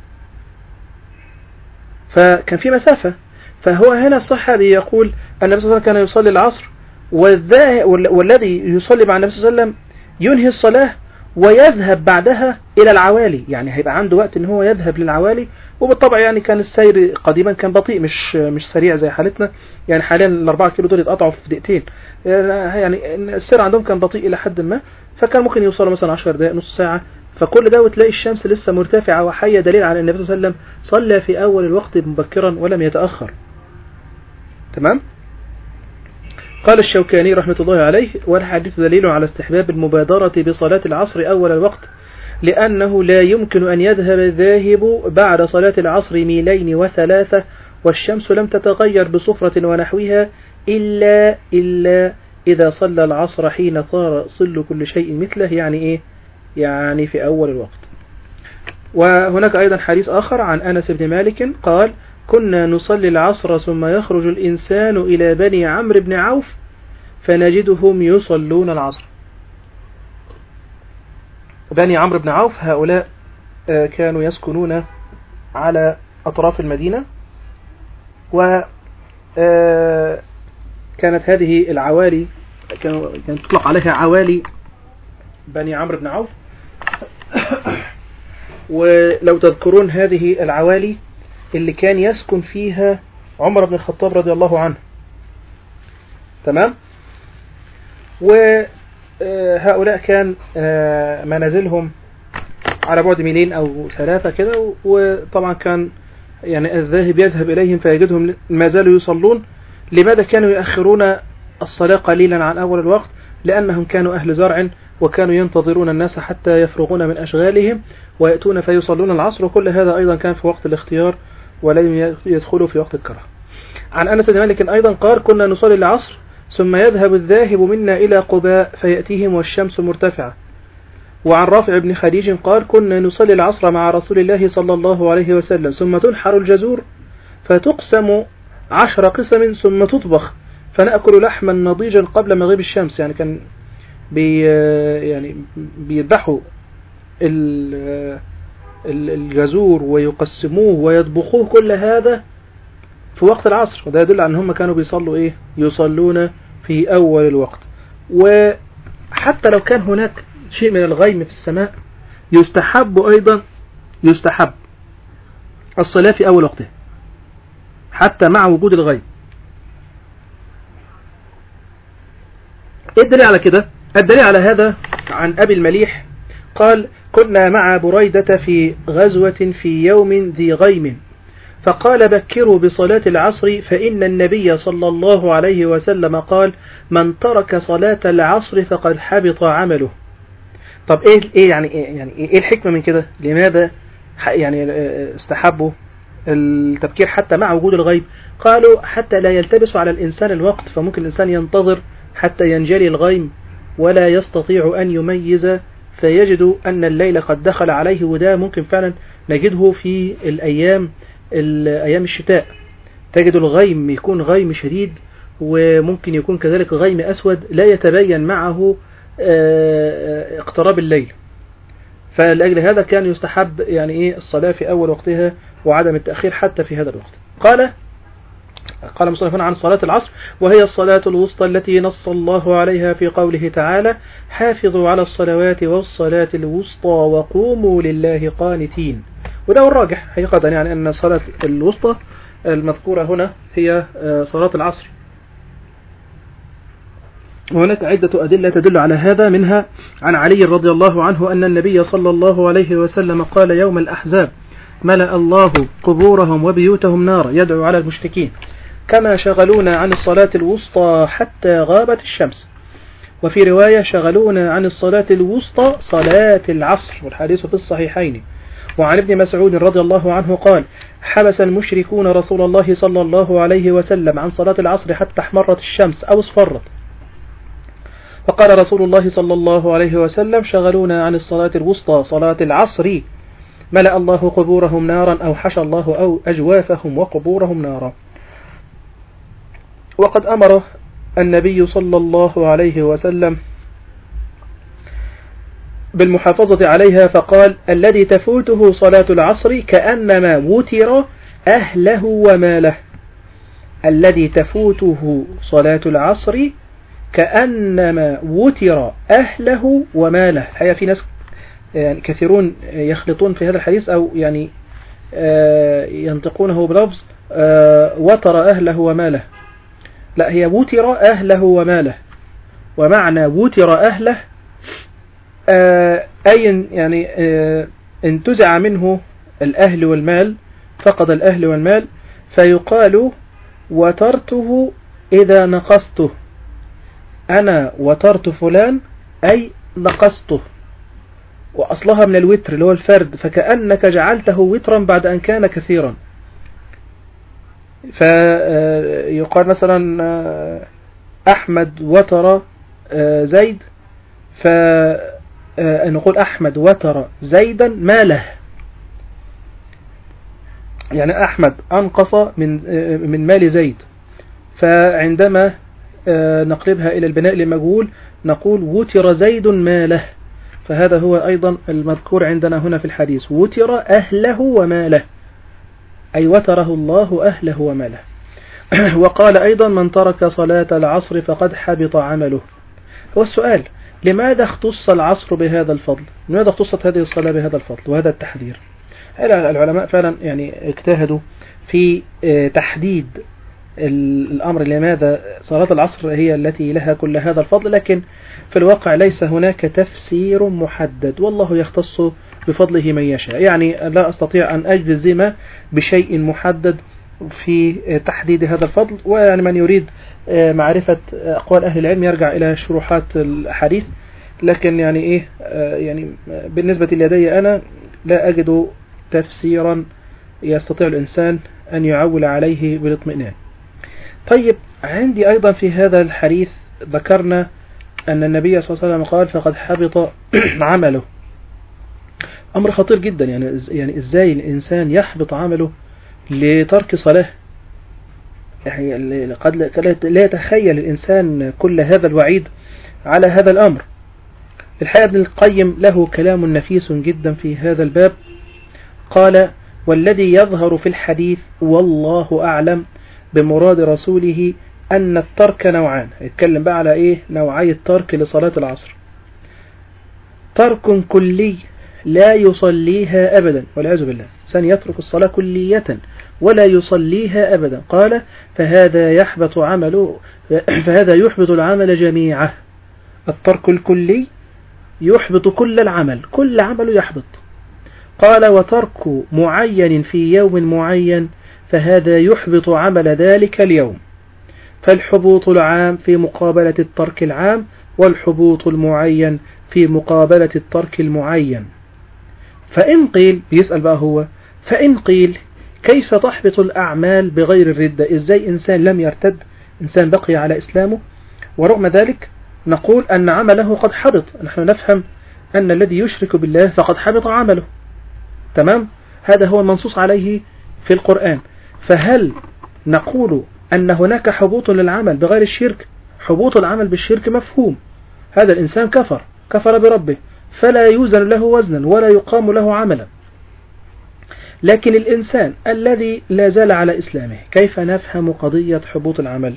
فكان في مسافة. فهو هنا الصحابي يقول أن النبي صلى الله عليه وسلم كان يصلي العصر، والذي يصلي مع النبي صلى الله عليه وسلم ينهي الصلاة ويذهب بعدها إلى العوالي، يعني هيبقى عنده وقت إن هو يذهب للعوالي. وبالطبع يعني كان السير قديما كان بطيء، مش مش سريع زي حالتنا. يعني حاليا الأربعة كيلو دول يتقطعوا في دقيقتين، يعني السير عندهم كان بطيء إلى حد ما. فكان ممكن يوصلوا مثلا عشر دقائق نص ساعة. فكل ده وتلاقي الشمس لسه مرتفعة وحية، دليل على أن النبي صلى الله عليه وسلم صلى في أول الوقت مبكرا ولم يتأخر، تمام؟ قال الشوكاني رحمة الله عليه: والحديث دليل على استحباب المبادرة بصلاة العصر أول الوقت، لأنه لا يمكن أن يذهب الذاهب بعد صلاة العصر ميلين وثلاثة والشمس لم تتغير بصفرة ونحوها إلا إلا إذا صلى العصر حين صار صل كل شيء مثله. يعني إيه؟ يعني في أول الوقت. وهناك أيضا حديث آخر عن أنس بن مالك قال: كنا نصلي العصر ثم يخرج الإنسان إلى بني عمرو بن عوف فنجدهم يصلون العصر. بني عمرو بن عوف هؤلاء كانوا يسكنون على أطراف المدينة، وكانت هذه العوالي كانت تطلق عليها عوالي بني عمرو بن عوف. ولو تذكرون هذه العوالي اللي كان يسكن فيها عمر بن الخطاب رضي الله عنه، تمام؟ وهؤلاء كان منازلهم على بعد ميلين أو ثلاثة كده، وطبعا كان يعني الذاهب يذهب إليهم فيجدهم ما زالوا يصلون. لماذا كانوا يؤخرون الصلاة قليلا عن أول الوقت؟ لأنهم كانوا أهل زرع، وكانوا ينتظرون الناس حتى يفرغون من أشغالهم ويأتون فيصلون العصر. وكل هذا أيضا كان في وقت الاختيار ولم يدخلوا في وقت الكراهة. عن أنس بن مالك أيضا قال: كنا نصلي العصر ثم يذهب الذاهب منا إلى قباء فيأتيهم والشمس مرتفعة. وعن رافع بن خديج قال: كنا نصلي العصر مع رسول الله صلى الله عليه وسلم ثم تنحر الجزور فتقسم عشر قسم ثم تطبخ فنأكل لحما نضيجا قبل مغيب الشمس. يعني كان بي يعني بيذبحوا الجزور ويقسموه ويطبخوه، كل هذا في وقت العصر. وده يدل على أنهم كانوا بيصلوا إيه؟ يصلون في أول الوقت. وحتى لو كان هناك شيء من الغيم في السماء يستحب أيضا يستحب الصلاة في أول وقته حتى مع وجود الغيم. إيه الدليل على كده؟ الدليل على هذا عن أبي المليح قال: كنا مع بريدة في غزوة في يوم ذي غيم فقال: بكروا بصلاة العصر فإن النبي صلى الله عليه وسلم قال: من ترك صلاة العصر فقد حبط عمله. طب إيه إيه يعني إيه يعني إيه الحكمة من كده؟ لماذا يعني استحبوا التبكير حتى مع وجود الغيب؟ قالوا: حتى لا يلتبس على الإنسان الوقت، فممكن الإنسان ينتظر حتى ينجلي الغيم ولا يستطيع أن يميز فيجد أن الليل قد دخل عليه. وده ممكن فعلا نجده في الأيام الأيام الشتاء، تجد الغيم يكون غيم شديد، وممكن يكون كذلك غيم أسود لا يتبين معه اقتراب الليل. فلأجل هذا كان يستحب يعني إيه الصلاة في أول وقتها وعدم التأخير حتى في هذا الوقت. قال قال مصنفون عن صلاة العصر: وهي الصلاة الوسطى التي نص الله عليها في قوله تعالى: حافظوا على الصلوات والصلاة الوسطى وقوموا لله قانتين. وده الراجح حقيقة، يعني أن الصلاة الوسطى المذكورة هنا هي صلاة العصر. وهناك عدة أدلة تدل على هذا، منها عن علي رضي الله عنه أن النبي صلى الله عليه وسلم قال يوم الأحزاب: ملأ الله قبورهم وبيوتهم نارا يدعو على المشركين كما شغلونا عن الصلاة الوسطى حتى غابت الشمس. وفي رواية: شغلونا عن الصلاة الوسطى صلاة العصر، والحديث في الصحيحين. وعن ابن مسعود رضي الله عنه قال: حبس المشركون رسول الله صلى الله عليه وسلم عن صلاة العصر حتى احمرت الشمس أو اصفرت، فقال رسول الله صلى الله عليه وسلم: شغلونا عن الصلاة الوسطى صلاة العصر، ملأ الله قبورهم نارا أو حشى الله أو أجوافهم وقبورهم نارا. وقد أمر النبي صلى الله عليه وسلم بالمحافظة عليها فقال: الذي تفوته صلاة العصر كأنما وتر أهله وماله. الذي تفوته صلاة العصر كأنما وتر أهله وماله. الحقيقة في ناس يعني كثيرون يخلطون في هذا الحديث أو يعني ينطقونه بلفظ وتر أهله وماله. لا، هي وتر أهله وماله، ومعنى وتر أهله أي يعني انتزع منه الأهل والمال، فقد الأهل والمال، فيقال وترته إذا نقصته. أنا وترت فلان أي نقصته، وأصلها من الوتر اللي هو الفرد، فكأنك جعلته وترا بعد أن كان كثيرا. فيقال مثلا أحمد وتر زيد، فنقول أحمد وتر زيدا ماله، يعني أحمد أنقص من من مال زيد. فعندما نقلبها إلى البناء لمجهول نقول وتر زيد ماله، فهذا هو أيضا المذكور عندنا هنا في الحديث، وتر أهله وماله، أي وتره الله أهله وماله. وقال أيضا: من ترك صلاة العصر فقد حبط عمله. هو السؤال: لماذا اختص العصر بهذا الفضل؟ لماذا اختصت هذه الصلاة بهذا الفضل وهذا التحذير؟ العلماء فعلا يعني اجتهدوا في تحديد الأمر، لماذا صلاة العصر هي التي لها كل هذا الفضل، لكن في الواقع ليس هناك تفسير محدد، والله يختص بفضله من يشاء. يعني لا أستطيع أن أجزم بشيء محدد في تحديد هذا الفضل، ويعني من يريد معرفة أقوال أهل العلم يرجع إلى شروحات الحديث. لكن يعني إيه يعني بالنسبة لدي أنا لا أجد تفسيرا يستطيع الإنسان أن يعول عليه بالاطمئنان. طيب، عندي أيضا في هذا الحديث ذكرنا أن النبي صلى الله عليه وسلم قال: فقد حبط عمله. أمر خطير جدا، يعني يعني إزاي الإنسان يحبط عمله لترك صلاة؟ يعني قد لا يتخيل الإنسان كل هذا الوعيد على هذا الأمر. الحقيقة ابن القيم له كلام نفيس جدا في هذا الباب. قال: والذي يظهر في الحديث والله أعلم بمراد رسوله أن الترك نوعان. يتكلم بقى على إيه؟ نوعي الترك لصلاة العصر: ترك كلي لا يصليها أبدا، والعياذ بالله، سن يترك الصلاة كلية ولا يصليها أبدا. قال: فهذا يحبط عمله، فهذا يحبط العمل جميعه. الترك الكلي يحبط كل العمل، كل عمل يحبط. قال: وترك معين في يوم معين فهذا يحبط عمل ذلك اليوم. فالحبوط العام في مقابلة الترك العام، والحبوط المعين في مقابلة الترك المعين. فإن قيل، بيسأل بقى هو، فإن قيل كيف تحبط الأعمال بغير الردة؟ إزاي إنسان لم يرتد، إنسان بقي على إسلامه ورغم ذلك نقول أن عمله قد حبط؟ نحن نفهم أن الذي يشرك بالله فقد حبط عمله، تمام؟ هذا هو المنصوص عليه في القرآن. فهل نقول أن هناك حبوط للعمل بغير الشرك؟ حبوط العمل بالشرك مفهوم، هذا الإنسان كفر كفر بربه، فلا يوزن له وزنا ولا يقام له عملا. لكن الإنسان الذي لا زال على إسلامه كيف نفهم قضية حبوط العمل؟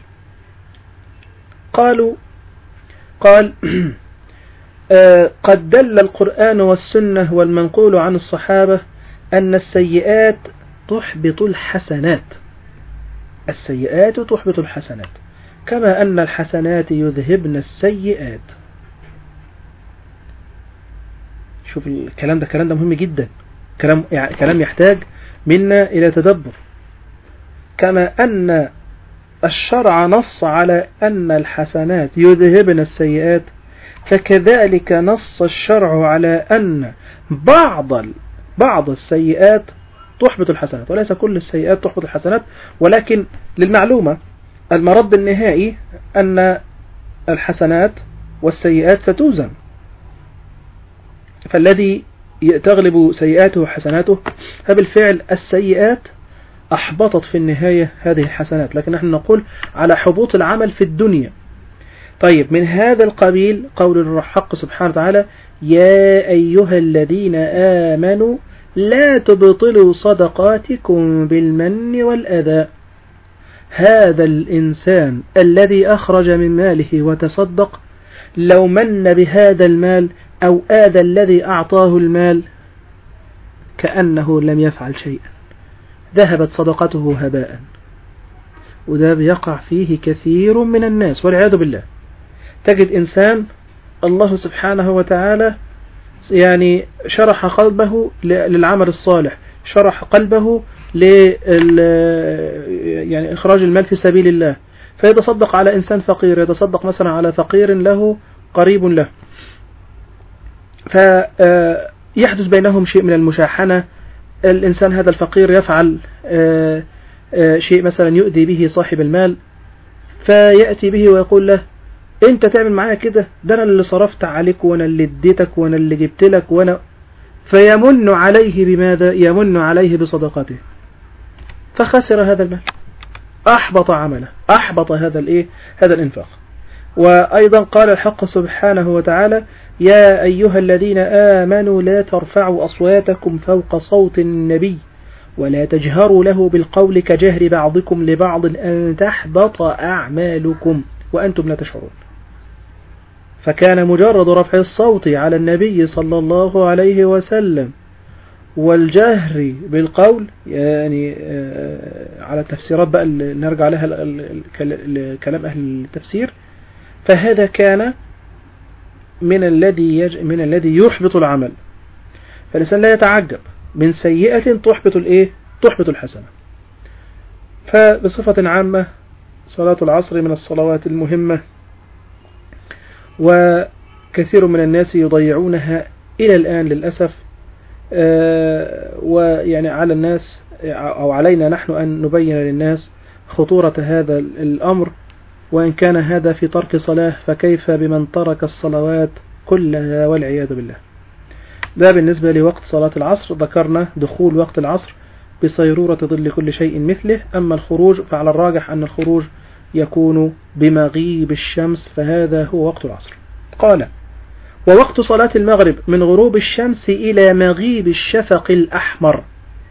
قالوا قال آه قد دل القرآن والسنة والمنقول عن الصحابة أن السيئات تحبط الحسنات. السيئات تحبط الحسنات كما أن الحسنات يذهبن السيئات. شوف الكلام ده، الكلام ده مهم جدا، كلام يعني كلام يحتاج منا إلى تدبر. كما أن الشرع نص على أن الحسنات يذهبن السيئات، فكذلك نص الشرع على أن بعض بعض السيئات تحبط الحسنات، وليس كل السيئات تحبط الحسنات، ولكن للمعلومة المرد النهائي أن الحسنات والسيئات ستوزن، فالذي تغلب سيئاته وحسناته، فبالفعل السيئات أحبطت في النهاية هذه الحسنات، لكن نحن نقول على حبوط العمل في الدنيا. طيب، من هذا القبيل قول الحق سبحانه وتعالى: يا أيها الذين آمنوا لا تبطلوا صدقاتكم بالمن والأذى. هذا الإنسان الذي أخرج من ماله وتصدق، لو من بهذا المال أو آذى الذي أعطاه المال كأنه لم يفعل شيئا، ذهبت صدقته هباء. وده بيقع فيه كثير من الناس والعياذ بالله. تجد إنسان الله سبحانه وتعالى يعني شرح قلبه للعمل الصالح، شرح قلبه لل يعني إخراج المال في سبيل الله، فيتصدق على إنسان فقير، يتصدق مثلا على فقير له قريب له، فيحدث بينهم شيء من المشاحنة. الإنسان هذا الفقير يفعل شيء مثلا يؤذي به صاحب المال، فيأتي به ويقول له: انت تعمل معايا كده، ده انا اللي صرفت عليك وانا اللي اديتك وانا اللي جبت لك وانا. فيمن عليه بماذا؟ يمن عليه بصدقته، فخسر هذا المال، احبط عمله، احبط هذا الايه هذا الانفاق. وايضا قال الحق سبحانه وتعالى: يا ايها الذين امنوا لا ترفعوا اصواتكم فوق صوت النبي ولا تجهروا له بالقول كجهر بعضكم لبعض ان تحبط اعمالكم وانتم لا تشعرون. فكان مجرد رفع الصوت على النبي صلى الله عليه وسلم والجهر بالقول، يعني على التفسيرات بقى اللي نرجع لها كلام أهل التفسير، فهذا كان من الذي يج... من الذي يحبط العمل. فالإنسان لا يتعجب من سيئة تحبط الإيه؟ تحبط الحسنة. فبصفة عامة صلاة العصر من الصلوات المهمة، وكثير من الناس يضيعونها إلى الآن للأسف. ويعني على الناس أو علينا نحن أن نبين للناس خطورة هذا الأمر، وإن كان هذا في ترك صلاة فكيف بمن ترك الصلوات كلها والعياذ بالله. ده بالنسبة لوقت صلاة العصر. ذكرنا دخول وقت العصر بصيرورة ظل كل شيء مثله. أما الخروج فعلى الراجح أن الخروج يكون بمغيب الشمس، فهذا هو وقت العصر. قال: ووقت صلاة المغرب من غروب الشمس إلى مغيب الشفق الأحمر،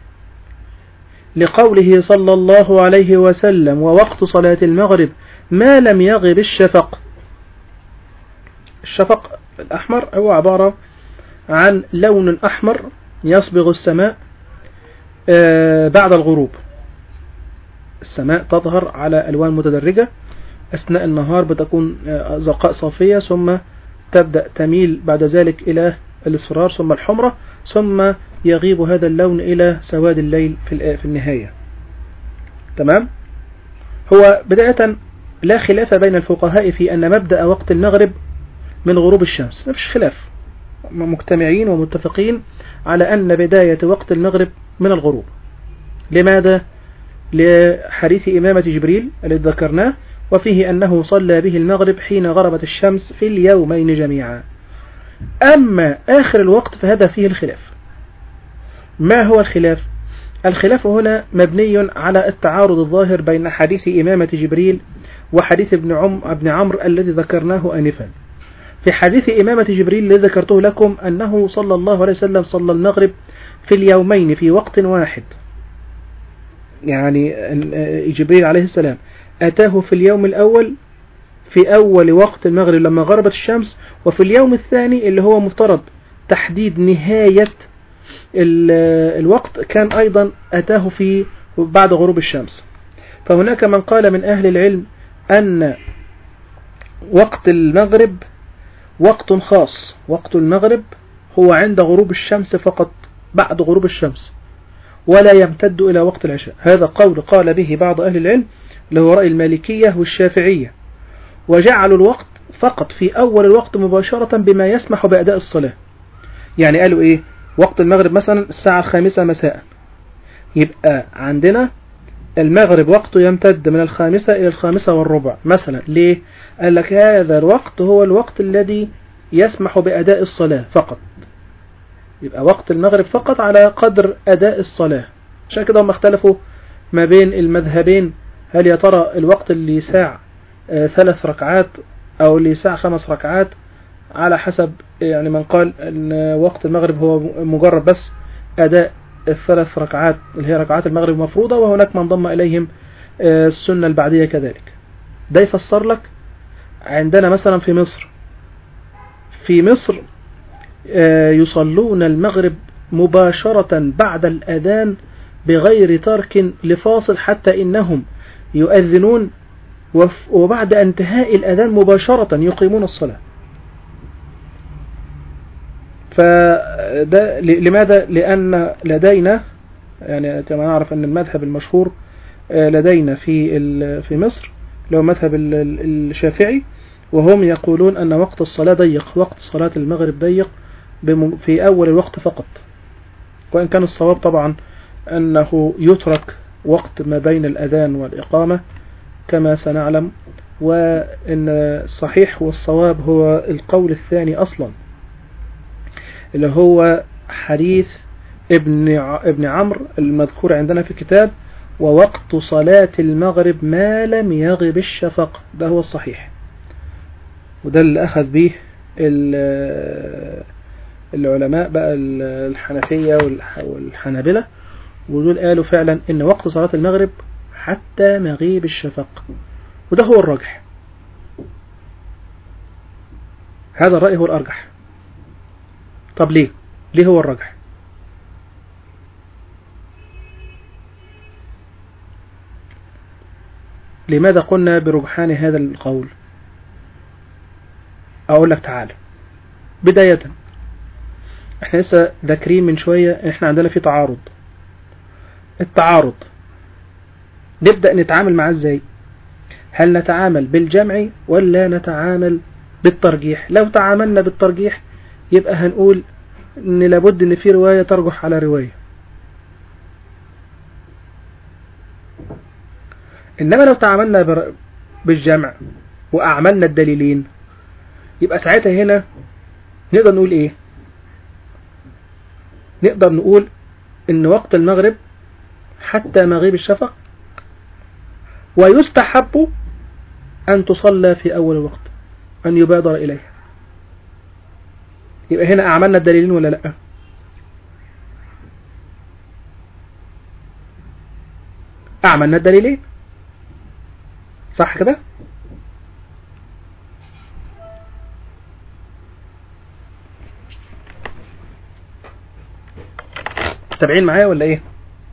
لقوله صلى الله عليه وسلم: ووقت صلاة المغرب ما لم يغب الشفق. الشفق الأحمر هو عبارة عن لون أحمر يصبغ السماء بعد الغروب. السماء تظهر على ألوان متدرجة، أثناء النهار بتكون زرقاء صافية، ثم تبدأ تميل بعد ذلك إلى الاصفرار ثم الحمرة، ثم يغيب هذا اللون إلى سواد الليل في النهاية. تمام؟ هو بداية لا خلاف بين الفقهاء في أن مبدأ وقت المغرب من غروب الشمس، ما فيش خلاف، مجتمعين ومتفقين على أن بداية وقت المغرب من الغروب. لماذا؟ لحديث إمامة جبريل الذي ذكرناه، وفيه أنه صلى به المغرب حين غربت الشمس في اليومين جميعا. أما آخر الوقت فهذا فيه الخلاف. ما هو الخلاف؟ الخلاف هنا مبني على التعارض الظاهر بين حديث إمامة جبريل وحديث ابن عم ابن عمرو الذي ذكرناه آنفا. في حديث إمامة جبريل الذي ذكرته لكم أنه صلى الله عليه وسلم صلى المغرب في اليومين في وقت واحد، يعني جبريل عليه السلام أتاه في اليوم الأول في أول وقت المغرب لما غربت الشمس، وفي اليوم الثاني اللي هو مفترض تحديد نهاية الوقت كان أيضا أتاه في بعد غروب الشمس. فهناك من قال من أهل العلم أن وقت المغرب وقت خاص، وقت المغرب هو عند غروب الشمس فقط، بعد غروب الشمس، ولا يمتد إلى وقت العشاء. هذا قول قال به بعض أهل العلم اللي هو رأي المالكية والشافعية، وجعلوا الوقت فقط في أول الوقت مباشرة بما يسمح بأداء الصلاة. يعني قالوا إيه؟ وقت المغرب مثلا الساعة الخامسة مساء، يبقى عندنا المغرب وقته يمتد من الخامسة إلى الخامسة والربع مثلا. ليه؟ قال لك هذا الوقت هو الوقت الذي يسمح بأداء الصلاة فقط، يبقى وقت المغرب فقط على قدر أداء الصلاة. عشان كده هم اختلفوا ما بين المذهبين، هل يا ترى الوقت اللي ساعة آه ثلاث ركعات أو اللي ساعة خمس ركعات، على حسب يعني من قال أن وقت المغرب هو مجرد بس أداء الثلاث ركعات اللي هي ركعات المغرب مفروضة، وهناك من ضم إليهم آه السنة البعدية كذلك. ده يفسر لك عندنا مثلا في مصر في مصر آه يصلون المغرب مباشرة بعد الأذان بغير ترك لفاصل، حتى إنهم يؤذنون وبعد انتهاء الأذان مباشرة يقيمون الصلاة. فده لماذا؟ لأن لدينا يعني كما نعرف أن المذهب المشهور لدينا في في مصر لو مذهب الشافعي، وهم يقولون أن وقت الصلاة ضيق، وقت صلاة المغرب ضيق في أول الوقت فقط، وإن كان الصواب طبعا أنه يترك وقت ما بين الأذان والإقامة كما سنعلم، وإن الصحيح والصواب هو القول الثاني أصلا اللي هو حديث ابن ابن عمرو المذكور عندنا في الكتاب، ووقت صلاة المغرب ما لم يغب الشفق. ده هو الصحيح، وده اللي أخذ به العلماء بقى الحنفية والحنابلة، ودول قالوا فعلا إن وقت صلاة المغرب حتى مغيب الشفق، وده هو الراجح. هذا الرأي هو الأرجح. طب ليه؟ ليه هو الراجح؟ لماذا قلنا برجحان هذا القول؟ أقول لك تعالى. بداية احنا لسه ذاكرين من شوية احنا عندنا في تعارض. التعارض نبدأ نتعامل معاه ازاي؟ هل نتعامل بالجمع ولا نتعامل بالترجيح؟ لو تعاملنا بالترجيح يبقى هنقول ان لابد ان في رواية ترجح على رواية، انما لو تعاملنا بالجمع واعملنا الدليلين يبقى ساعتها هنا نقدر نقول ايه؟ نقدر نقول ان وقت المغرب حتى مغيب الشفق، ويستحب ان تصلى في اول الوقت، ان يبادر اليها. يبقى هنا اعملنا الدليلين ولا لا؟ اعملنا الدليلين صح كده؟ متابعين معايا ولا ايه؟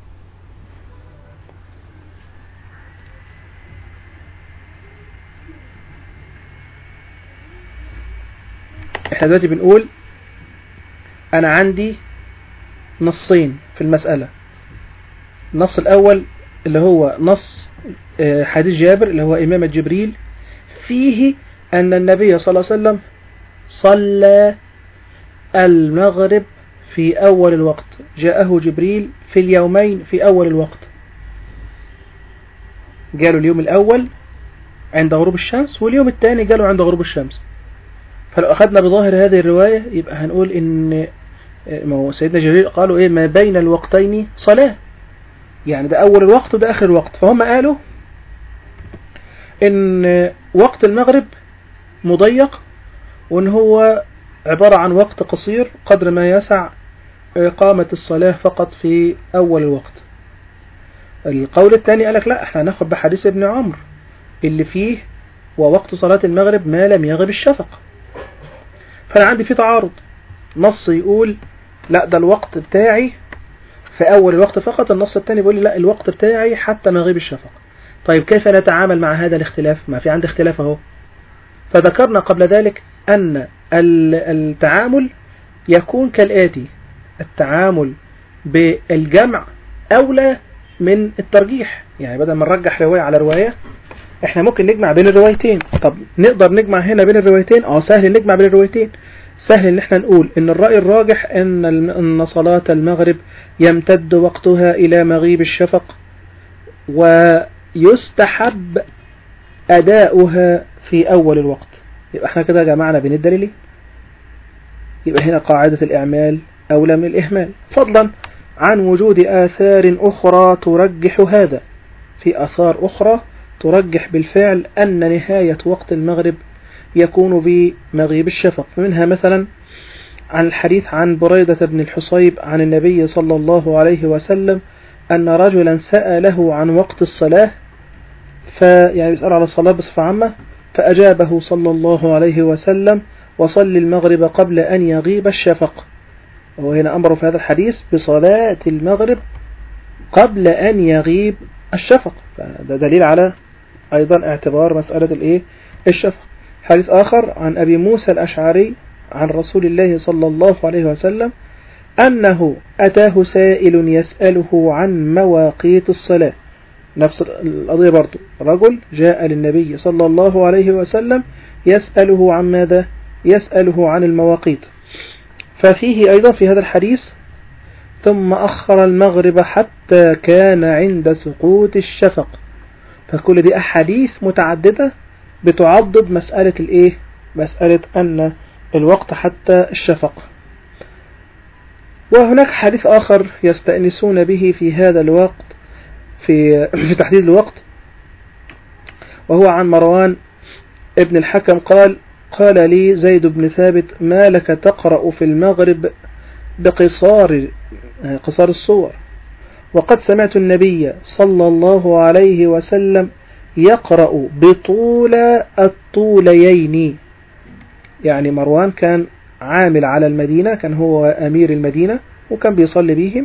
احنا دلوقتي بنقول انا عندي نصين في المسألة. النص الاول اللي هو نص حديث جابر اللي هو امامة جبريل، فيه ان النبي صلى الله عليه وسلم صلى المغرب في أول الوقت، جاءه جبريل في اليومين في أول الوقت. قالوا اليوم الأول عند غروب الشمس، واليوم الثاني قالوا عند غروب الشمس. فلو أخذنا بظاهر هذه الرواية يبقى هنقول إن ما هو سيدنا جبريل قالوا إيه؟ ما بين الوقتين صلاة، يعني ده أول الوقت وده آخر الوقت. فهم قالوا إن وقت المغرب مضيق، وإن هو عبارة عن وقت قصير قدر ما يسع إقامة الصلاة فقط في أول الوقت. القول الثاني قالك لا، احنا هناخد بحديث ابن عمرو اللي فيه ووقت صلاة المغرب ما لم يغب الشفق. فأنا عندي في تعارض، نص يقول لا ده الوقت بتاعي في أول الوقت فقط، النص الثاني بيقول لا الوقت بتاعي حتى مغيب الشفق. طيب كيف نتعامل مع هذا الاختلاف؟ ما في عند اختلاف اهو. فذكرنا قبل ذلك أن التعامل يكون كالآتي: التعامل بالجمع أولى من الترجيح. يعني بدل ما نرجح رواية على رواية، احنا ممكن نجمع بين الروايتين. طب نقدر نجمع هنا بين الروايتين؟ اه سهل نجمع بين الروايتين. سهل ان احنا نقول ان الرأي الراجح ان ان صلاة المغرب يمتد وقتها الى مغيب الشفق، ويستحب اداؤها في اول الوقت. يبقى احنا كده جمعنا بين الدليلين. يبقى هنا قاعدة الاعمال اولى من الاهمال، فضلا عن وجود آثار أخرى ترجح هذا. في آثار أخرى ترجح بالفعل أن نهاية وقت المغرب يكون بمغيب الشفق. منها مثلا عن الحديث عن بريدة بن الحصيب عن النبي صلى الله عليه وسلم أن رجلا سأله عن وقت الصلاة، فيعني يسأل على الصلاة بصفة عامة، فأجابه صلى الله عليه وسلم: وصل المغرب قبل أن يغيب الشفق. وهنا أمر في هذا الحديث بصلاة المغرب قبل أن يغيب الشفق، فده دليل على أيضا اعتبار مسألة الإيه الشفق. حديث آخر عن أبي موسى الأشعري عن رسول الله صلى الله عليه وسلم أنه أتاه سائل يسأله عن مواقيت الصلاة. نفس القضية برضو، رجل جاء للنبي صلى الله عليه وسلم يسأله عن ماذا؟ يسأله عن المواقيت. ففيه أيضا في هذا الحديث: ثم أخر المغرب حتى كان عند سقوط الشفق. فكل دي أحاديث متعددة بتعضد مسألة الإيه؟ مسألة أن الوقت حتى الشفق. وهناك حديث آخر يستأنسون به في هذا الوقت في, في تحديد الوقت، وهو عن مروان ابن الحكم قال: قال لي زيد بن ثابت: ما لك تقرأ في المغرب بقصار قصار الصور، وقد سمعت النبي صلى الله عليه وسلم يقرأ بطول الطوليين. يعني مروان كان عامل على المدينة، كان هو أمير المدينة وكان بيصلي بهم،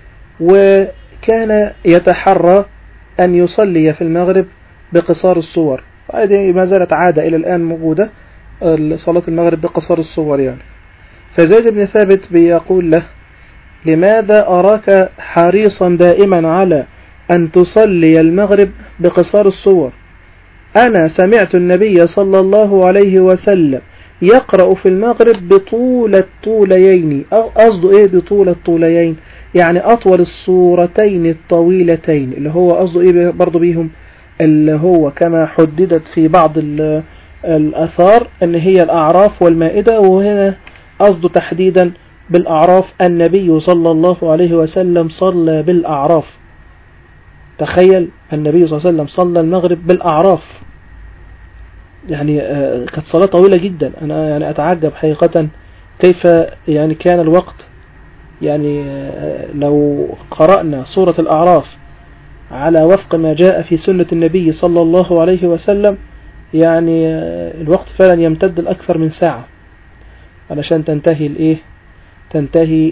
وكان يتحرى أن يصلي في المغرب بقصار الصور. هذه ما زالت عادة إلى الآن موجودة، صلاة المغرب بقصار الصور يعني. فزيد بن ثابت بيقول له: لماذا أراك حريصا دائما على أن تصلي المغرب بقصار الصور؟ أنا سمعت النبي صلى الله عليه وسلم يقرأ في المغرب بطول الطوليين. قصده إيه بطول الطوليين؟ يعني أطول الصورتين الطويلتين، اللي هو قصده إيه برضو بيهم؟ اللي هو كما حددت في بعض الأثار أن هي الأعراف والمائدة، وهنا قصده تحديدا بالأعراف النبي صلى الله عليه وسلم صلى بالأعراف. تخيل النبي صلى الله عليه وسلم صلى المغرب بالأعراف، يعني كانت صلاة طويلة جدا. أنا يعني أتعجب حقيقة كيف يعني كان الوقت. يعني لو قرأنا سورة الأعراف على وفق ما جاء في سنة النبي صلى الله عليه وسلم، يعني الوقت فعلا يمتد لأكثر من ساعة علشان تنتهي الإيه تنتهي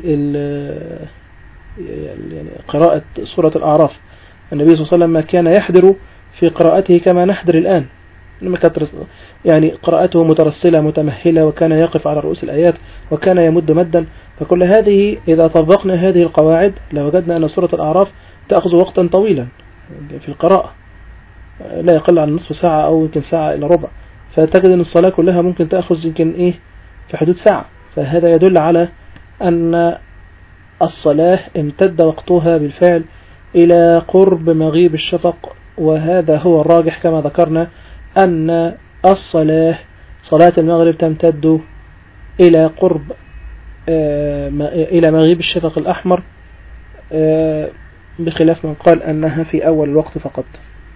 يعني قراءة سورة الأعراف. النبي صلى الله عليه وسلم ما كان يحضر في قراءته كما نحضر الآن، يعني قراءته مترسلة متمهلة، وكان يقف على رؤوس الآيات، وكان يمد مدا. فكل هذه إذا طبقنا هذه القواعد لوجدنا أن سورة الأعراف تأخذ وقتا طويلا في القراءة، لا يقل عن نصف ساعة أو يمكن ساعة إلى ربع. فتجد أن الصلاة كلها ممكن تأخذ يمكن إيه في حدود ساعة. فهذا يدل على أن الصلاة امتد وقتها بالفعل إلى قرب مغيب الشفق. وهذا هو الراجح كما ذكرنا، أن الصلاة صلاة المغرب تمتد إلى قرب إلى مغيب الشفق الأحمر، بخلاف من قال أنها في أول الوقت فقط.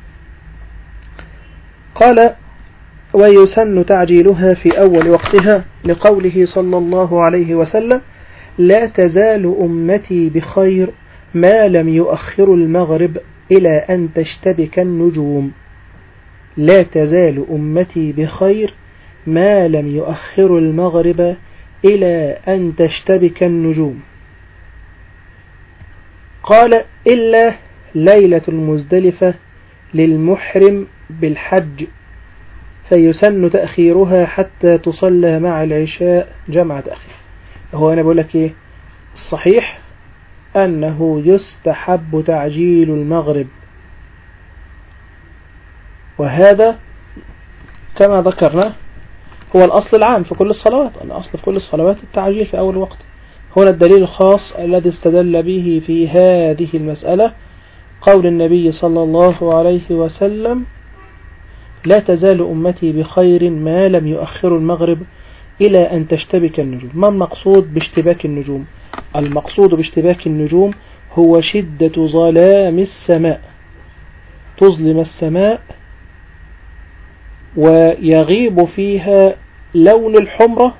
قال: ويسن تعجيلها في أول وقتها، لقوله صلى الله عليه وسلم: لا تزال أمتي بخير ما لم يؤخر المغرب إلى أن تشتبك النجوم. لا تزال أمتي بخير ما لم يؤخر المغرب إلى أن تشتبك النجوم. قال: إلا ليلة المزدلفة للمحرم بالحج فيسن تأخيرها حتى تصلى مع العشاء جمع تأخير. هو أنا بقول لك إيه؟ الصحيح أنه يستحب تعجيل المغرب، وهذا كما ذكرنا هو الأصل العام في كل الصلوات. الأصل في كل الصلوات التعجيل في أول وقت. هنا الدليل الخاص الذي استدل به في هذه المسألة قول النبي صلى الله عليه وسلم: لا تزال أمتي بخير ما لم يؤخر المغرب إلى أن تشتبك النجوم. ما المقصود باشتباك النجوم؟ المقصود باشتباك النجوم هو شدة ظلام السماء، تظلم السماء ويغيب فيها لون الحمرة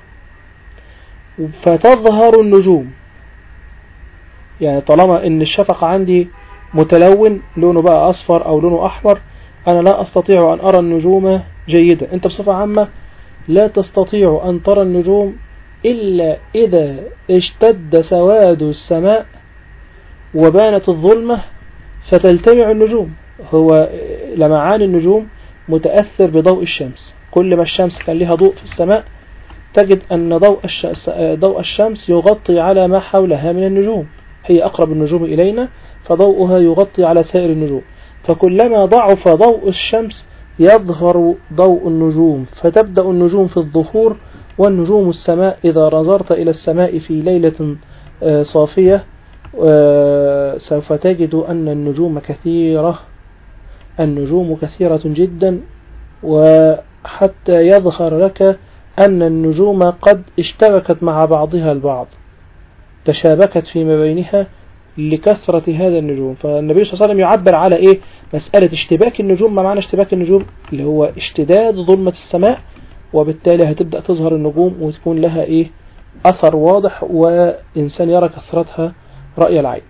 فتظهر النجوم. يعني طالما ان الشفق عندي متلون لونه بقى أصفر أو لونه أحمر، أنا لا أستطيع أن أرى النجوم جيدة. أنت بصفة عامة لا تستطيع أن ترى النجوم إلا إذا اشتد سواد السماء وبانت الظلمة فتلتمع النجوم. هو لمعان النجوم متأثر بضوء الشمس. كل ما الشمس كان لها ضوء في السماء تجد أن ضوء ضوء الشمس يغطي على ما حولها من النجوم. هي أقرب النجوم إلينا فضوءها يغطي على سائر النجوم، فكلما ضعف ضوء الشمس يظهر ضوء النجوم، فتبدأ النجوم في الظهور. والنجوم السماء إذا نظرت إلى السماء في ليلة صافية سوف تجد أن النجوم كثيرة، النجوم كثيرة جدا، وحتى يظهر لك أن النجوم قد اشتبكت مع بعضها البعض، تشابكت فيما بينها لكثرة هذا النجوم. فالنبي صلى الله عليه وسلم يعبر على إيه؟ مسألة اشتباك النجوم. ما معنى اشتباك النجوم؟ اللي هو اشتداد ظلمة السماء، وبالتالي هتبدأ تظهر النجوم وتكون لها إيه؟ أثر واضح وإنسان يرى كثرتها رأي العين.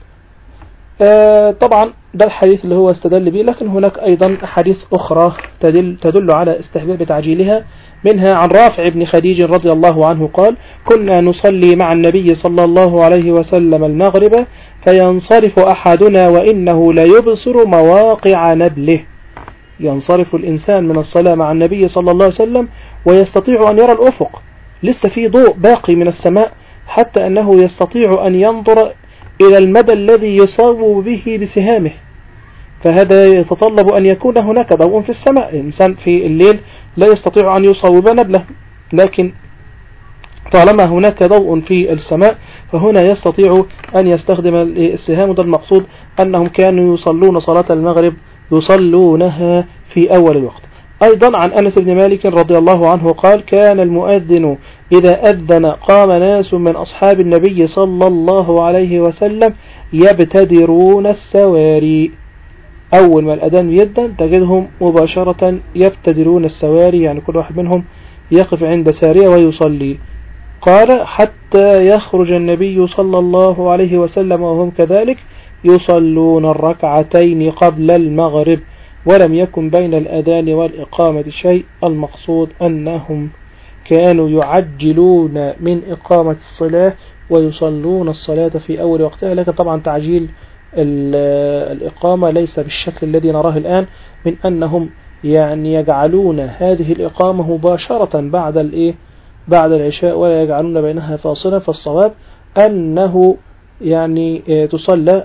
آه طبعا ده الحديث اللي هو استدل به، لكن هناك أيضا حديث أخرى تدل, تدل على استحباب تعجيلها. منها عن رافع بن خديج رضي الله عنه قال: كنا نصلي مع النبي صلى الله عليه وسلم المغرب فينصرف أحدنا وإنه ليبصر مواقع نبله. ينصرف الإنسان من الصلاة مع النبي صلى الله عليه وسلم ويستطيع أن يرى الأفق، لسه في ضوء باقي من السماء، حتى أنه يستطيع أن ينظر إلى المدى الذي يصاب به بسهامه. فهذا يتطلب أن يكون هناك ضوء في السماء. الإنسان في الليل لا يستطيع أن يصوب نبله، لكن طالما هناك ضوء في السماء فهنا يستطيع أن يستخدم السهام. ده المقصود أنهم كانوا يصلون صلاة المغرب يصلونها في أول الوقت. أيضا عن أنس بن مالك رضي الله عنه قال: كان المؤذن إذا أذن قام ناس من أصحاب النبي صلى الله عليه وسلم يبتدرون السواري. أول ما الأذان يدن تجدهم مباشرة يبتدرون السواري، يعني كل واحد منهم يقف عند سارية ويصلي. قال: حتى يخرج النبي صلى الله عليه وسلم وهم كذلك يصلون الركعتين قبل المغرب ولم يكن بين الأذان والإقامة شيء. المقصود أنهم كانوا يعجلون من إقامة الصلاة ويصلون الصلاة في أول وقتها، لكن طبعا تعجيل الإقامة ليس بالشكل الذي نراه الآن، من أنهم يعني يجعلون هذه الإقامة مباشرة بعد الإيه بعد العشاء ولا يجعلون بينها فاصلة. فالصواب أنه يعني تصلى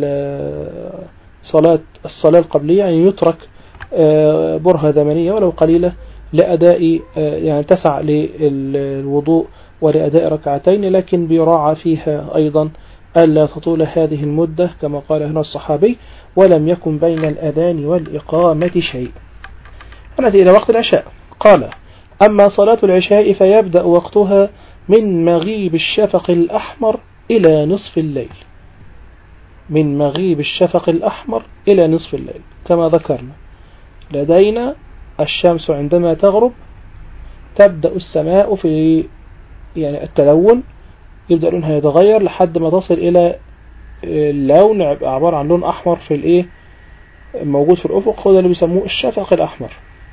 صلاة الصلاة القبلية، يعني يترك برهة زمنية ولو قليلة لأداء يعني تسع للوضوء ولأداء ركعتين، لكن بيراعى فيها أيضا ألا تطول هذه المدة كما قال هنا الصحابي: ولم يكن بين الأذان والإقامة شيء. ونأتي إلى وقت العشاء. قال: أما صلاة العشاء فيبدأ وقتها من مغيب الشفق الأحمر إلى نصف الليل. من مغيب الشفق الأحمر إلى نصف الليل كما ذكرنا. لدينا الشمس عندما تغرب تبدأ السماء في يعني التلون، يبدأ لونها يتغير لحد ما تصل إلى اللون عبارة عن لون أحمر في الإيه موجود في الأفق، هو اللي بيسموه الشفق الأحمر.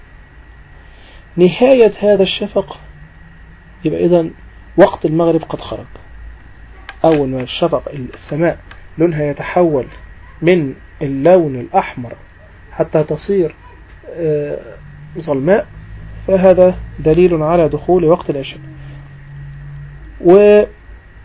نهاية هذا الشفق يبقى إذن وقت المغرب قد خرج. أول ما الشفق السماء لونها يتحول من اللون الأحمر حتى تصير ظلماء، فهذا دليل على دخول وقت العشاء. وهو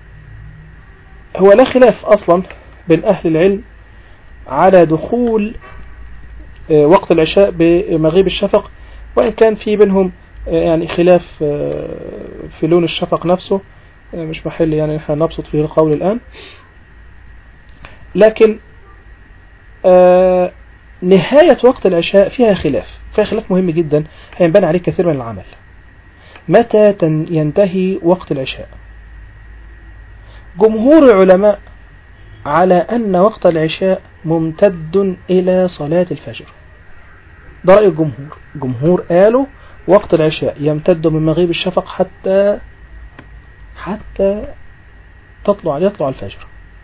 لا خلاف أصلا بين أهل العلم على دخول وقت العشاء بمغيب الشفق، وإن كان في بينهم يعني خلاف في لون الشفق نفسه، مش محل يعني نحن نبسط فيه القول الآن. لكن نهاية وقت العشاء فيها خلاف، فيها خلاف مهم جدا هينبني عليه كثير من العمل. متى ينتهي وقت العشاء؟ جمهور العلماء على أن وقت العشاء ممتد إلى صلاة الفجر، ده رأي الجمهور. جمهور قالوا وقت العشاء يمتد من مغيب الشفق حتى حتى تطلع يطلع الفجر.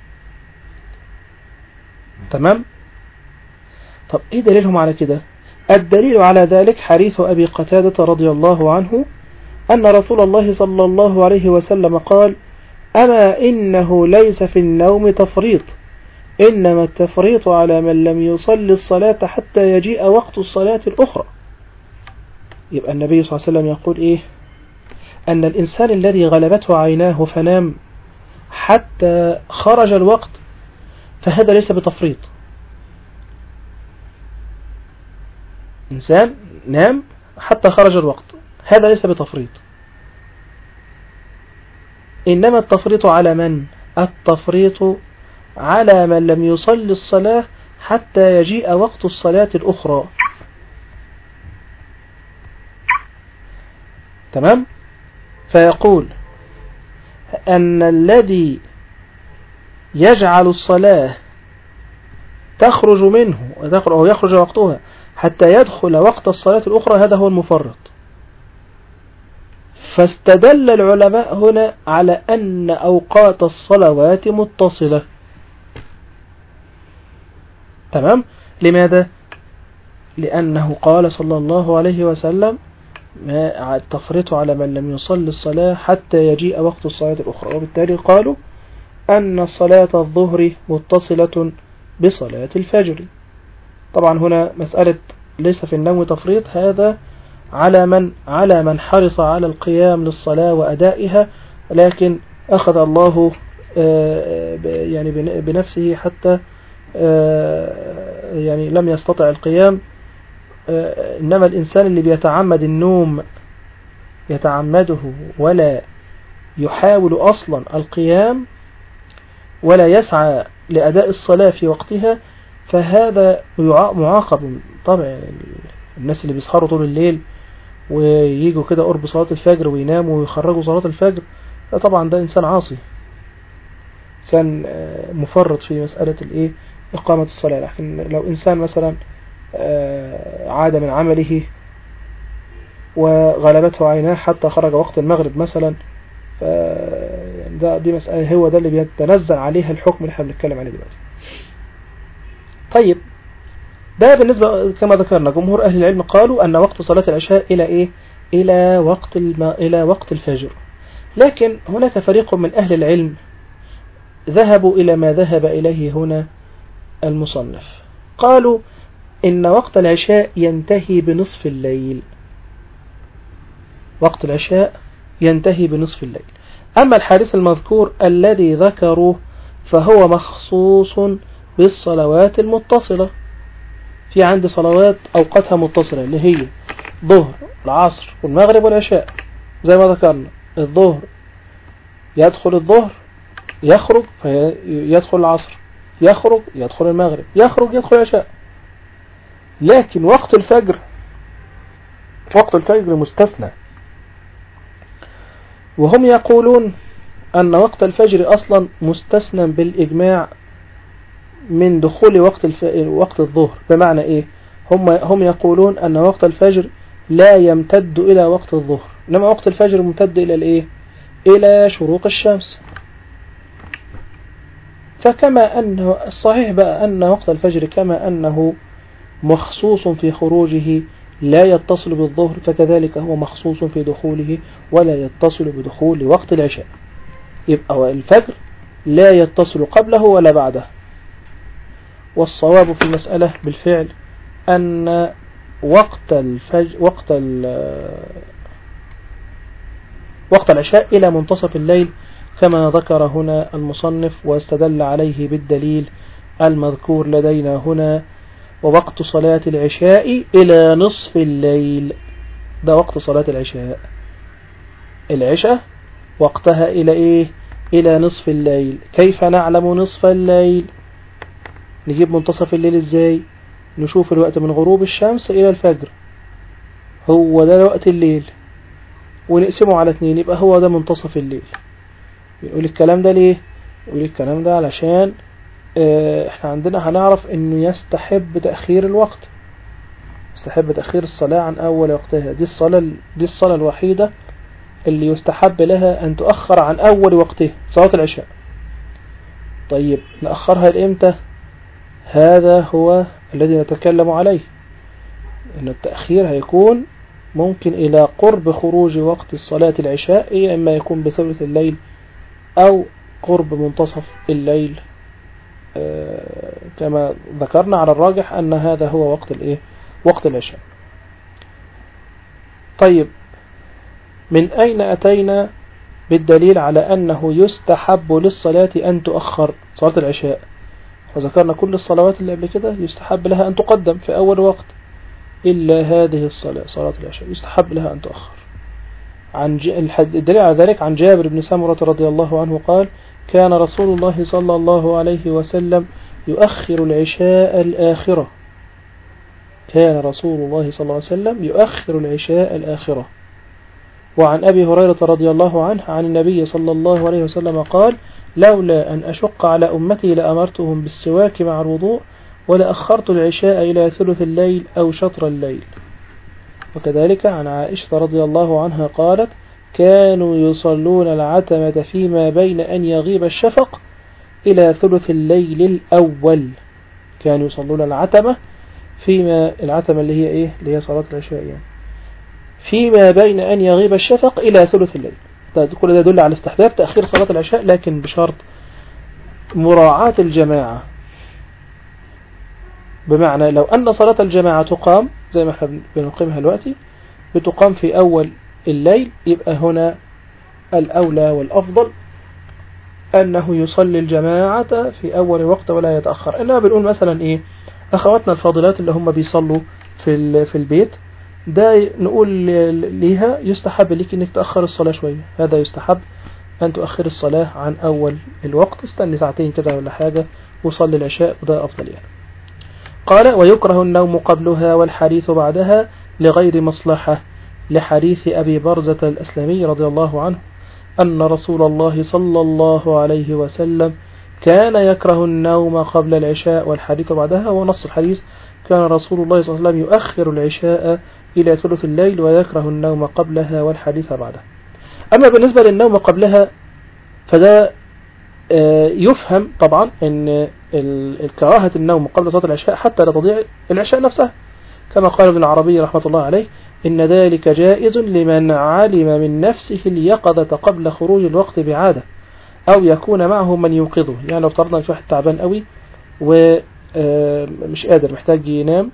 تمام؟ طب ايه دليلهم على كده؟ الدليل على ذلك حديث أبي قتادة رضي الله عنه أن رسول الله صلى الله عليه وسلم قال: أما إنه ليس في النوم تفريط، إنما التفريط على من لم يصلي الصلاة حتى يجيء وقت الصلاة الأخرى. يبقى النبي صلى الله عليه وسلم يقول إيه؟ أن الإنسان الذي غلبته عيناه فنام حتى خرج الوقت فهذا ليس بتفريط. إنسان نام حتى خرج الوقت، هذا ليس بتفريط. إنما التفريط على من؟ التفريط على من لم يصلي الصلاة حتى يجيء وقت الصلاة الأخرى. تمام؟ فيقول أن الذي يجعل الصلاة تخرج منه أو يخرج وقتها حتى يدخل وقت الصلاة الأخرى، هذا هو المفرط. فاستدل العلماء هنا على أن أوقات الصلوات متصلة. تمام؟ لماذا؟ لأنه قال صلى الله عليه وسلم: ما التفريط على من لم يصلي الصلاة حتى يجيء وقت الصلاة الأخرى. وبالتالي قالوا أن صلاة الظهر متصلة بصلاة الفجر. طبعا هنا مسألة ليس في النوم تفريط، هذا على من على من حرص على القيام للصلاة وأدائها، لكن أخذ الله يعني بنفسه حتى يعني لم يستطع القيام. إنما الإنسان اللي بيتعمد النوم يتعمده ولا يحاول أصلا القيام ولا يسعى لأداء الصلاة في وقتها، فهذا معاقب. طبعا الناس اللي بيسهروا طول الليل وييجوا كده قرب صلاة الفجر ويناموا ويخرجوا صلاة الفجر، طبعا ده إنسان عاصي، إنسان مفرط في مسألة الإيه إقامة الصلاة. لكن لو إنسان مثلا عاد من عمله وغلبته عيناه حتى خرج وقت المغرب مثلا، ده دي مسألة هو ده اللي بيتنزل عليها الحكم اللي احنا بنتكلم عليه دلوقتي. طيب ده بالنسبة كما ذكرنا جمهور أهل العلم قالوا أن وقت صلاة العشاء إلى إيه؟ إلى وقت الم... إلى وقت الفجر. لكن هناك فريق من أهل العلم ذهبوا إلى ما ذهب إليه هنا المصنف، قالوا إن وقت العشاء ينتهي بنصف الليل. وقت العشاء ينتهي بنصف الليل. أما الحديث المذكور الذي ذكروه فهو مخصوص بالصلوات المتصلة. في عندي صلوات أوقاتها متصلة اللي هي ظهر العصر والمغرب والعشاء، زي ما ذكرنا. الظهر يدخل الظهر يخرج فيدخل العصر، يخرج يدخل المغرب، يخرج يدخل العشاء. لكن وقت الفجر وقت الفجر مستثنى، وهم يقولون أن وقت الفجر أصلا مستثنى بالإجماع من دخول وقت الف... وقت الظهر. بمعنى إيه؟ هم هم يقولون أن وقت الفجر لا يمتد إلى وقت الظهر، إنما وقت الفجر ممتد إلى الإيه؟ إلى شروق الشمس. فكما أنه الصحيح بقى أن وقت الفجر كما أنه مخصوص في خروجه لا يتصل بالظهر، فكذلك هو مخصوص في دخوله ولا يتصل بدخول وقت العشاء. يبقى الفجر لا يتصل قبله ولا بعده. والصواب في المسألة بالفعل أن وقت الفجر وقت وقت العشاء إلى منتصف الليل كما ذكر هنا المصنف، واستدل عليه بالدليل المذكور لدينا هنا: ووقت صلاة العشاء إلى نصف الليل. ده وقت صلاة العشاء، العشاء وقتها إلى إيه؟ إلى نصف الليل. كيف نعلم نصف الليل؟ نجيب منتصف الليل إزاي؟ نشوف الوقت من غروب الشمس إلى الفجر، هو ده وقت الليل، ونقسمه على اثنين، يبقى هو ده منتصف الليل. يقول الكلام ده ليه؟ يقول الكلام ده علشان اه احنا عندنا هنعرف انه يستحب تأخير الوقت، يستحب تأخير الصلاة عن اول وقتها. دي الصلاة دي الصلاة الوحيدة اللي يستحب لها ان تؤخر عن اول وقتها، صلاة العشاء. طيب نأخرها لإمتى؟ هذا هو الذي نتكلم عليه، ان التأخير هيكون ممكن إلى قرب خروج وقت الصلاة العشاء، إما يكون بثلث الليل أو قرب منتصف الليل، كما ذكرنا على الراجح أن هذا هو وقت الإيه؟ وقت العشاء. طيب من أين أتينا بالدليل على أنه يستحب للصلاة أن تؤخر صلاة العشاء؟ وذكرنا كل الصلوات اللي قبل كده يستحب لها أن تقدم في أول وقت، إلا هذه الصلاة صلاة العشاء يستحب لها أن تؤخر. عن الدليل على ذلك عن جابر بن سمرة رضي الله عنه قال: كان رسول الله صلى الله عليه وسلم يؤخر العشاء الآخرة. كان رسول الله صلى الله عليه وسلم يؤخر العشاء الآخرة. وعن أبي هريرة رضي الله عنه عن النبي صلى الله عليه وسلم قال: لولا أن أشق على أمتي لأمرتهم بالسواك مع الوضوء ولأخرت العشاء إلى ثلث الليل أو شطر الليل. وكذلك عن عائشة رضي الله عنها قالت: كانوا يصلون العتمة فيما بين أن يغيب الشفق إلى ثلث الليل الأول. كانوا يصلون العتمة فيما العتمة اللي هي إيه؟ اللي هي صلاة العشاء يعني. فيما بين أن يغيب الشفق إلى ثلث الليل. كل ده يدل على استحباب تأخير صلاة العشاء، لكن بشرط مراعاة الجماعة. بمعنى لو أن صلاة الجماعة تقام زي ما احنا بنقيمها دلوقتي، بتقام في أول الليل، يبقى هنا الأولى والأفضل أنه يصلي الجماعة في أول وقت ولا يتأخر. إنما بنقول مثلا إيه، أخواتنا الفاضلات اللي هم بيصلوا في في البيت، ده نقول ليها يستحب لك إنك تأخر الصلاة شوية، هذا يستحب أن تؤخر الصلاة عن أول الوقت، استني ساعتين كده ولا حاجة وصلي العشاء، وده أفضل يعني. قال: ويكره النوم قبلها والحديث بعدها لغير مصلحة، لحديث أبي برزة الأسلمي رضي الله عنه أن رسول الله صلى الله عليه وسلم كان يكره النوم قبل العشاء والحديث بعدها. ونص الحديث: كان رسول الله صلى الله عليه وسلم يؤخر العشاء إلى ثلث الليل ويكره النوم قبلها والحديث بعدها. أما بالنسبة للنوم قبلها فده يفهم طبعا أن الكراهة النوم قبل صلاة العشاء حتى لا تضيع العشاء نفسها، كما قال ابن العربي رحمة الله عليه: إن ذلك جائز لمن علم من نفسه اليقظة قبل خروج الوقت بعادة، أو يكون معه من يوقظه. يعني لو افترضنا في واحد تعبان قوي ومش قادر محتاج ينام،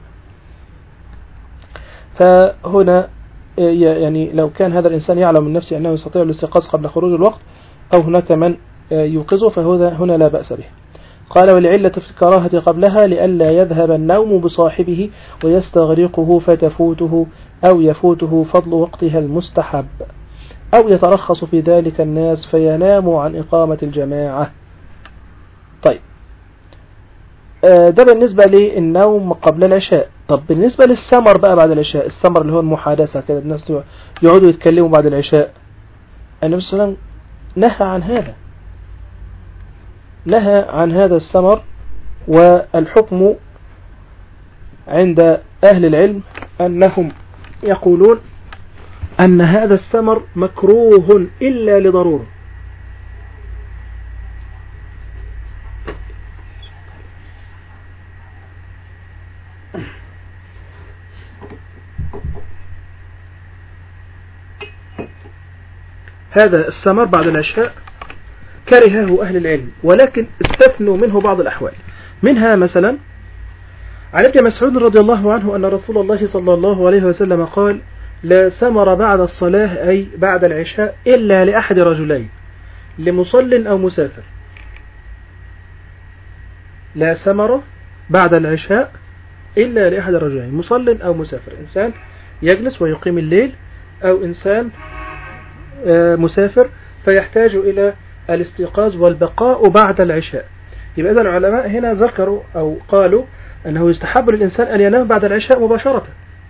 فهنا يعني لو كان هذا الإنسان يعلم من نفسه أنه يستطيع الاستيقاظ قبل خروج الوقت أو هناك من يوقظه، فهذا هنا لا بأس به. قال: والعلة في الكراهة قبلها لئلا يذهب النوم بصاحبه ويستغرقه فتفوته أو يفوته فضل وقتها المستحب، أو يترخص في ذلك الناس فيناموا عن إقامة الجماعة. طيب ده بالنسبة للنوم قبل العشاء. طب بالنسبة للسمر بقى بعد العشاء، السمر اللي هو المحادثة كده، الناس يقعدوا يتكلموا بعد العشاء، النبي صلى الله عليه وسلم نهى عن هذا، نهى عن هذا السمر. والحكم عند أهل العلم أنهم يقولون أن هذا السمر مكروه إلا لضرورة. هذا السمر بعد العشاء كرهه أهل العلم، ولكن استثنوا منه بعض الأحوال. منها مثلا عن ابن مسعود رضي الله عنه أن رسول الله صلى الله عليه وسلم قال: لا ثمر بعد الصلاة أي بعد العشاء إلا لأحد رجلين، لمصل أو مسافر. لا ثمر بعد العشاء إلا لأحد رجلين، مصل أو مسافر، إنسان يجلس ويقيم الليل، أو إنسان مسافر فيحتاج إلى الاستيقاظ والبقاء بعد العشاء. يبقى إذن العلماء هنا ذكروا أو قالوا أنه يستحب للإنسان أن ينام بعد العشاء مباشرة.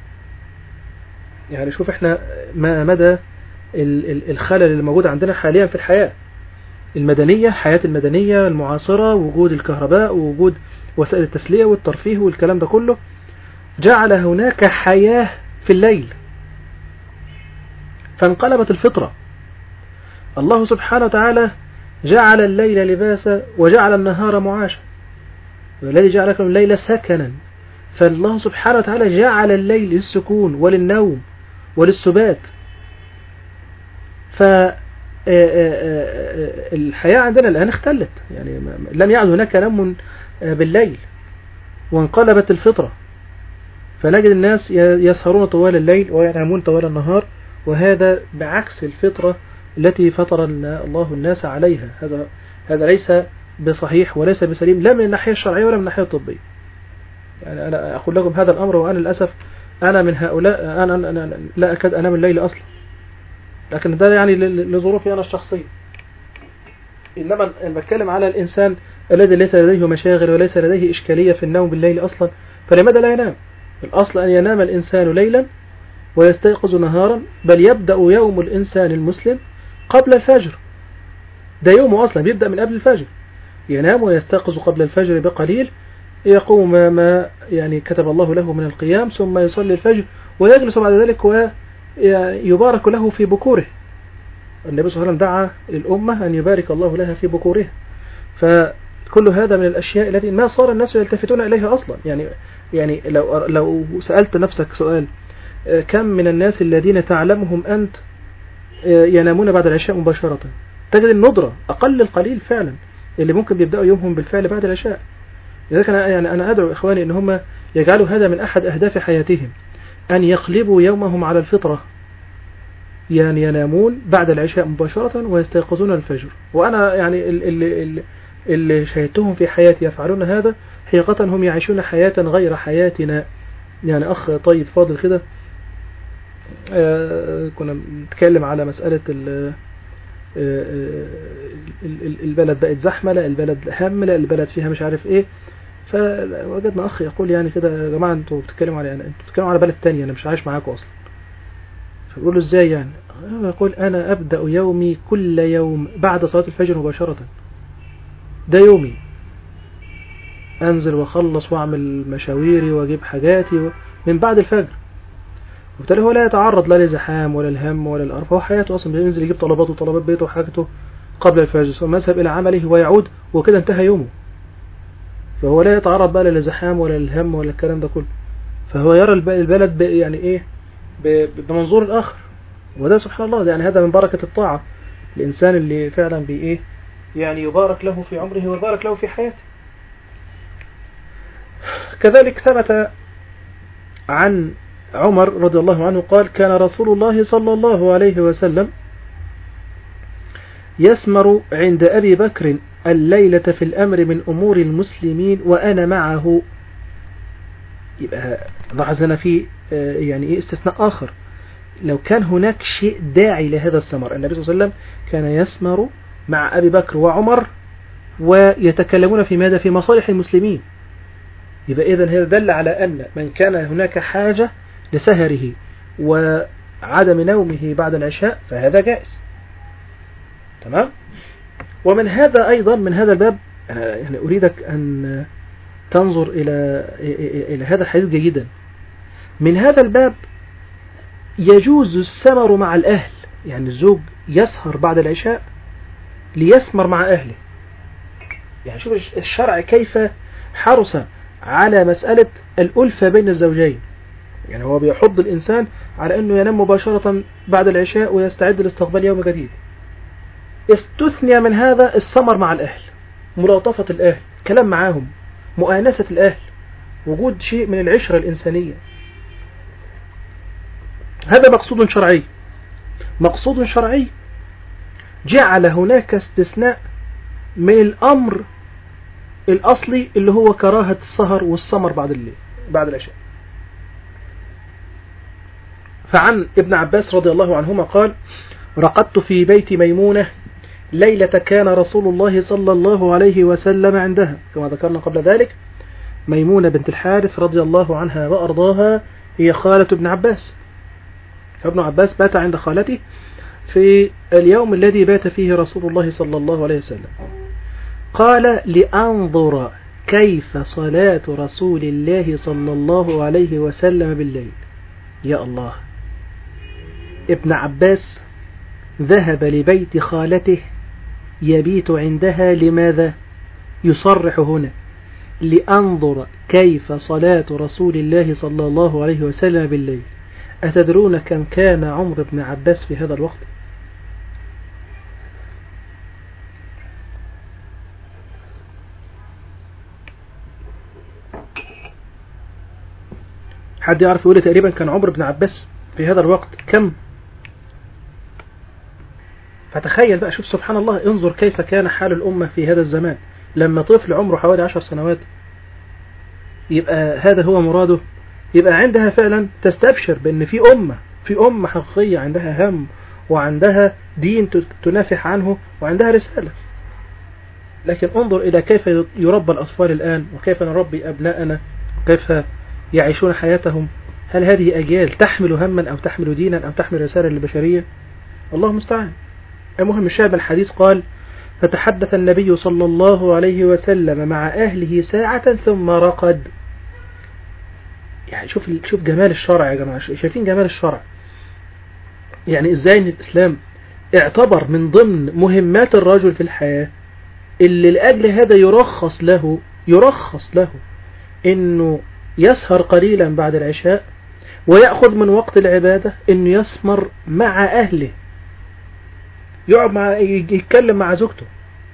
يعني شوف إحنا ما مدى الخلل اللي موجود عندنا حاليا في الحياة المدنية، حياة المدنية المعاصرة، وجود الكهرباء ووجود وسائل التسلية والترفيه والكلام ده كله، جعل هناك حياة في الليل، فانقلبت الفطرة. الله سبحانه وتعالى جعل الليل لباسا وجعل النهار معاشا، والذي جعل لكم الليل سكنا. فالله سبحانه وتعالى جعل الليل للسكون وللنوم وللسبات. فالحياة عندنا الآن اختلت، يعني لم يعد هناك نوم بالليل، وانقلبت الفطرة، فنجد الناس يسهرون طوال الليل وينامون طوال النهار، وهذا بعكس الفطرة التي فطر الله الناس عليها. هذا هذا ليس بصحيح وليس بسليم، لا من الناحية الشرعية ولا من الناحية الطبية. يعني أنا أقول لكم هذا الأمر وأنا للأسف أنا من هؤلاء، أنا, أنا لا أكاد أنام الليل أصلا، لكن ده يعني لظروفي أنا الشخصية. إنما أنا بتكلم على الإنسان الذي ليس لديه مشاغل وليس لديه إشكالية في النوم بالليل أصلا، فلماذا لا ينام؟ الأصل أن ينام الإنسان ليلا ويستيقظ نهارا، بل يبدأ يوم الإنسان المسلم قبل الفجر. ده يومه أصلا بيبدأ من قبل الفجر، ينام ويستيقظ قبل الفجر بقليل، يقوم ما يعني كتب الله له من القيام، ثم يصلي الفجر ويجلس بعد ذلك ويبارك له في بكوره. النبي صلى الله عليه وسلم دعا للأمة أن يبارك الله لها في بكورها. فكل هذا من الأشياء التي ما صار الناس يلتفتون إليها أصلا. يعني يعني لو لو سألت نفسك سؤال: كم من الناس الذين تعلمهم أنت ينامون بعد العشاء مباشرة؟ تجد الندرة، أقل القليل فعلا اللي ممكن بيبدأوا يومهم بالفعل بعد العشاء. لذلك أنا يعني أنا أدعو إخواني إن هم يجعلوا هذا من أحد أهداف حياتهم، أن يقلبوا يومهم على الفطرة، يعني ينامون بعد العشاء مباشرة ويستيقظون الفجر. وأنا يعني اللي, اللي, اللي شاهدتهم في حياتي يفعلون هذا، حقيقة هم يعيشون حياة غير حياتنا. يعني أخ طيب فاضل كده آه كنا نتكلم على مسألة ال البلد بقت زحمة، لا البلد هم، لا البلد فيها مش عارف ايه. فوجدنا اخ يقول يعني كده: يا جماعة انتوا بتتكلموا على يعني انتوا بتتكلموا على بلد تانية، انا مش عايش معاكم اصلا. فبقول له ازاي يعني؟ يقول: انا ابدأ يومي كل يوم بعد صلاة الفجر مباشرة، ده يومي، انزل واخلص واعمل مشاويري واجيب حاجاتي من بعد الفجر. وبالتالي هو لا يتعرض لا لزحام ولا الهم ولا القرف، هو حياته اصلا بينزل يجيب طلباته وطلبات بيته وحاجته قبل الفجر، ثم يذهب الى عمله ويعود، وكده انتهى يومه. فهو لا يتعرض بقى للزحام ولا الهم ولا الكلام ده كله، فهو يرى البلد يعني ايه بمنظور اخر. وده سبحان الله، يعني هذا من بركة الطاعة، الانسان اللي فعلا بايه يعني يبارك له في عمره ويبارك له في حياته. كذلك ثبت عن عمر رضي الله عنه قال: كان رسول الله صلى الله عليه وسلم يسمر عند أبي بكر الليلة في الأمر من أمور المسلمين وأنا معه. يبقى لاحظ هنا في يعني إيه استثناء آخر، لو كان هناك شيء داعي لهذا السمر، النبي صلى الله عليه وسلم كان يسمر مع أبي بكر وعمر ويتكلمون في ماذا؟ في مصالح المسلمين. يبقى إذن هذا دل على أن من كان هناك حاجة لسهره وعدم نومه بعد العشاء فهذا جائز. تمام؟ ومن هذا أيضا من هذا الباب أنا يعني أريدك أن تنظر إلى إلى هذا الحديث جيدا. من هذا الباب يجوز السمر مع الأهل، يعني الزوج يسهر بعد العشاء ليسمر مع أهله. يعني شوف الشرع كيف حرص على مسألة الألفة بين الزوجين. يعني هو بيحض الإنسان على أنه ينام مباشرة بعد العشاء ويستعد لاستقبال يوم جديد. استثني من هذا السمر مع الأهل، ملاطفة الأهل، كلام معاهم، مؤانسة الأهل. وجود شيء من العشرة الإنسانية. هذا مقصود شرعي. مقصود شرعي جعل هناك استثناء من الأمر الأصلي اللي هو كراهة السهر والسمر بعد الليل بعد العشاء. فعن ابن عباس رضي الله عنهما قال: رقدت في بيت ميمونة ليلة كان رسول الله صلى الله عليه وسلم عندها، كما ذكرنا قبل ذلك. ميمونة بنت الحارث رضي الله عنها وأرضاها هي خالة ابن عباس. ابن عباس بات عند خالته في اليوم الذي بات فيه رسول الله صلى الله عليه وسلم. قال: لأنظر كيف صلاة رسول الله صلى الله عليه وسلم بالليل. يا الله، ابن عباس ذهب لبيت خالته يبيت عندها. لماذا؟ يصرح هنا: لأنظر كيف صلاة رسول الله صلى الله عليه وسلم بالليل. أتدرون كم كان عمر ابن عباس في هذا الوقت؟ حد يعرف يقول تقريبا كان عمر ابن عباس في هذا الوقت كم؟ فتخيل بقى، شوف سبحان الله، انظر كيف كان حال الأمة في هذا الزمان لما طفل عمره حوالي عشر سنوات يبقى هذا هو مراده. يبقى عندها فعلا تستبشر بأن في أمة في أمة حقيقية عندها هم وعندها دين تنافح عنه وعندها رسالة. لكن انظر إلى كيف يربى الأطفال الآن وكيف نربي أبناءنا وكيف يعيشون حياتهم. هل هذه أجيال تحمل هما أو تحمل دينا أو تحمل رسالة للبشرية؟ الله المستعان. المهم الشاب الحديث قال: فتحدث النبي صلى الله عليه وسلم مع أهله ساعة ثم رقد. يعني شوف شوف جمال الشرع يا جماعة، شايفين جمال الشرع؟ يعني إزاي إن الإسلام اعتبر من ضمن مهمات الرجل في الحياة اللي لأجل هذا يرخص له يرخص له إنه يسهر قليلا بعد العشاء ويأخذ من وقت العبادة إنه يسمر مع أهله، يقعد مع يتكلم مع زوجته.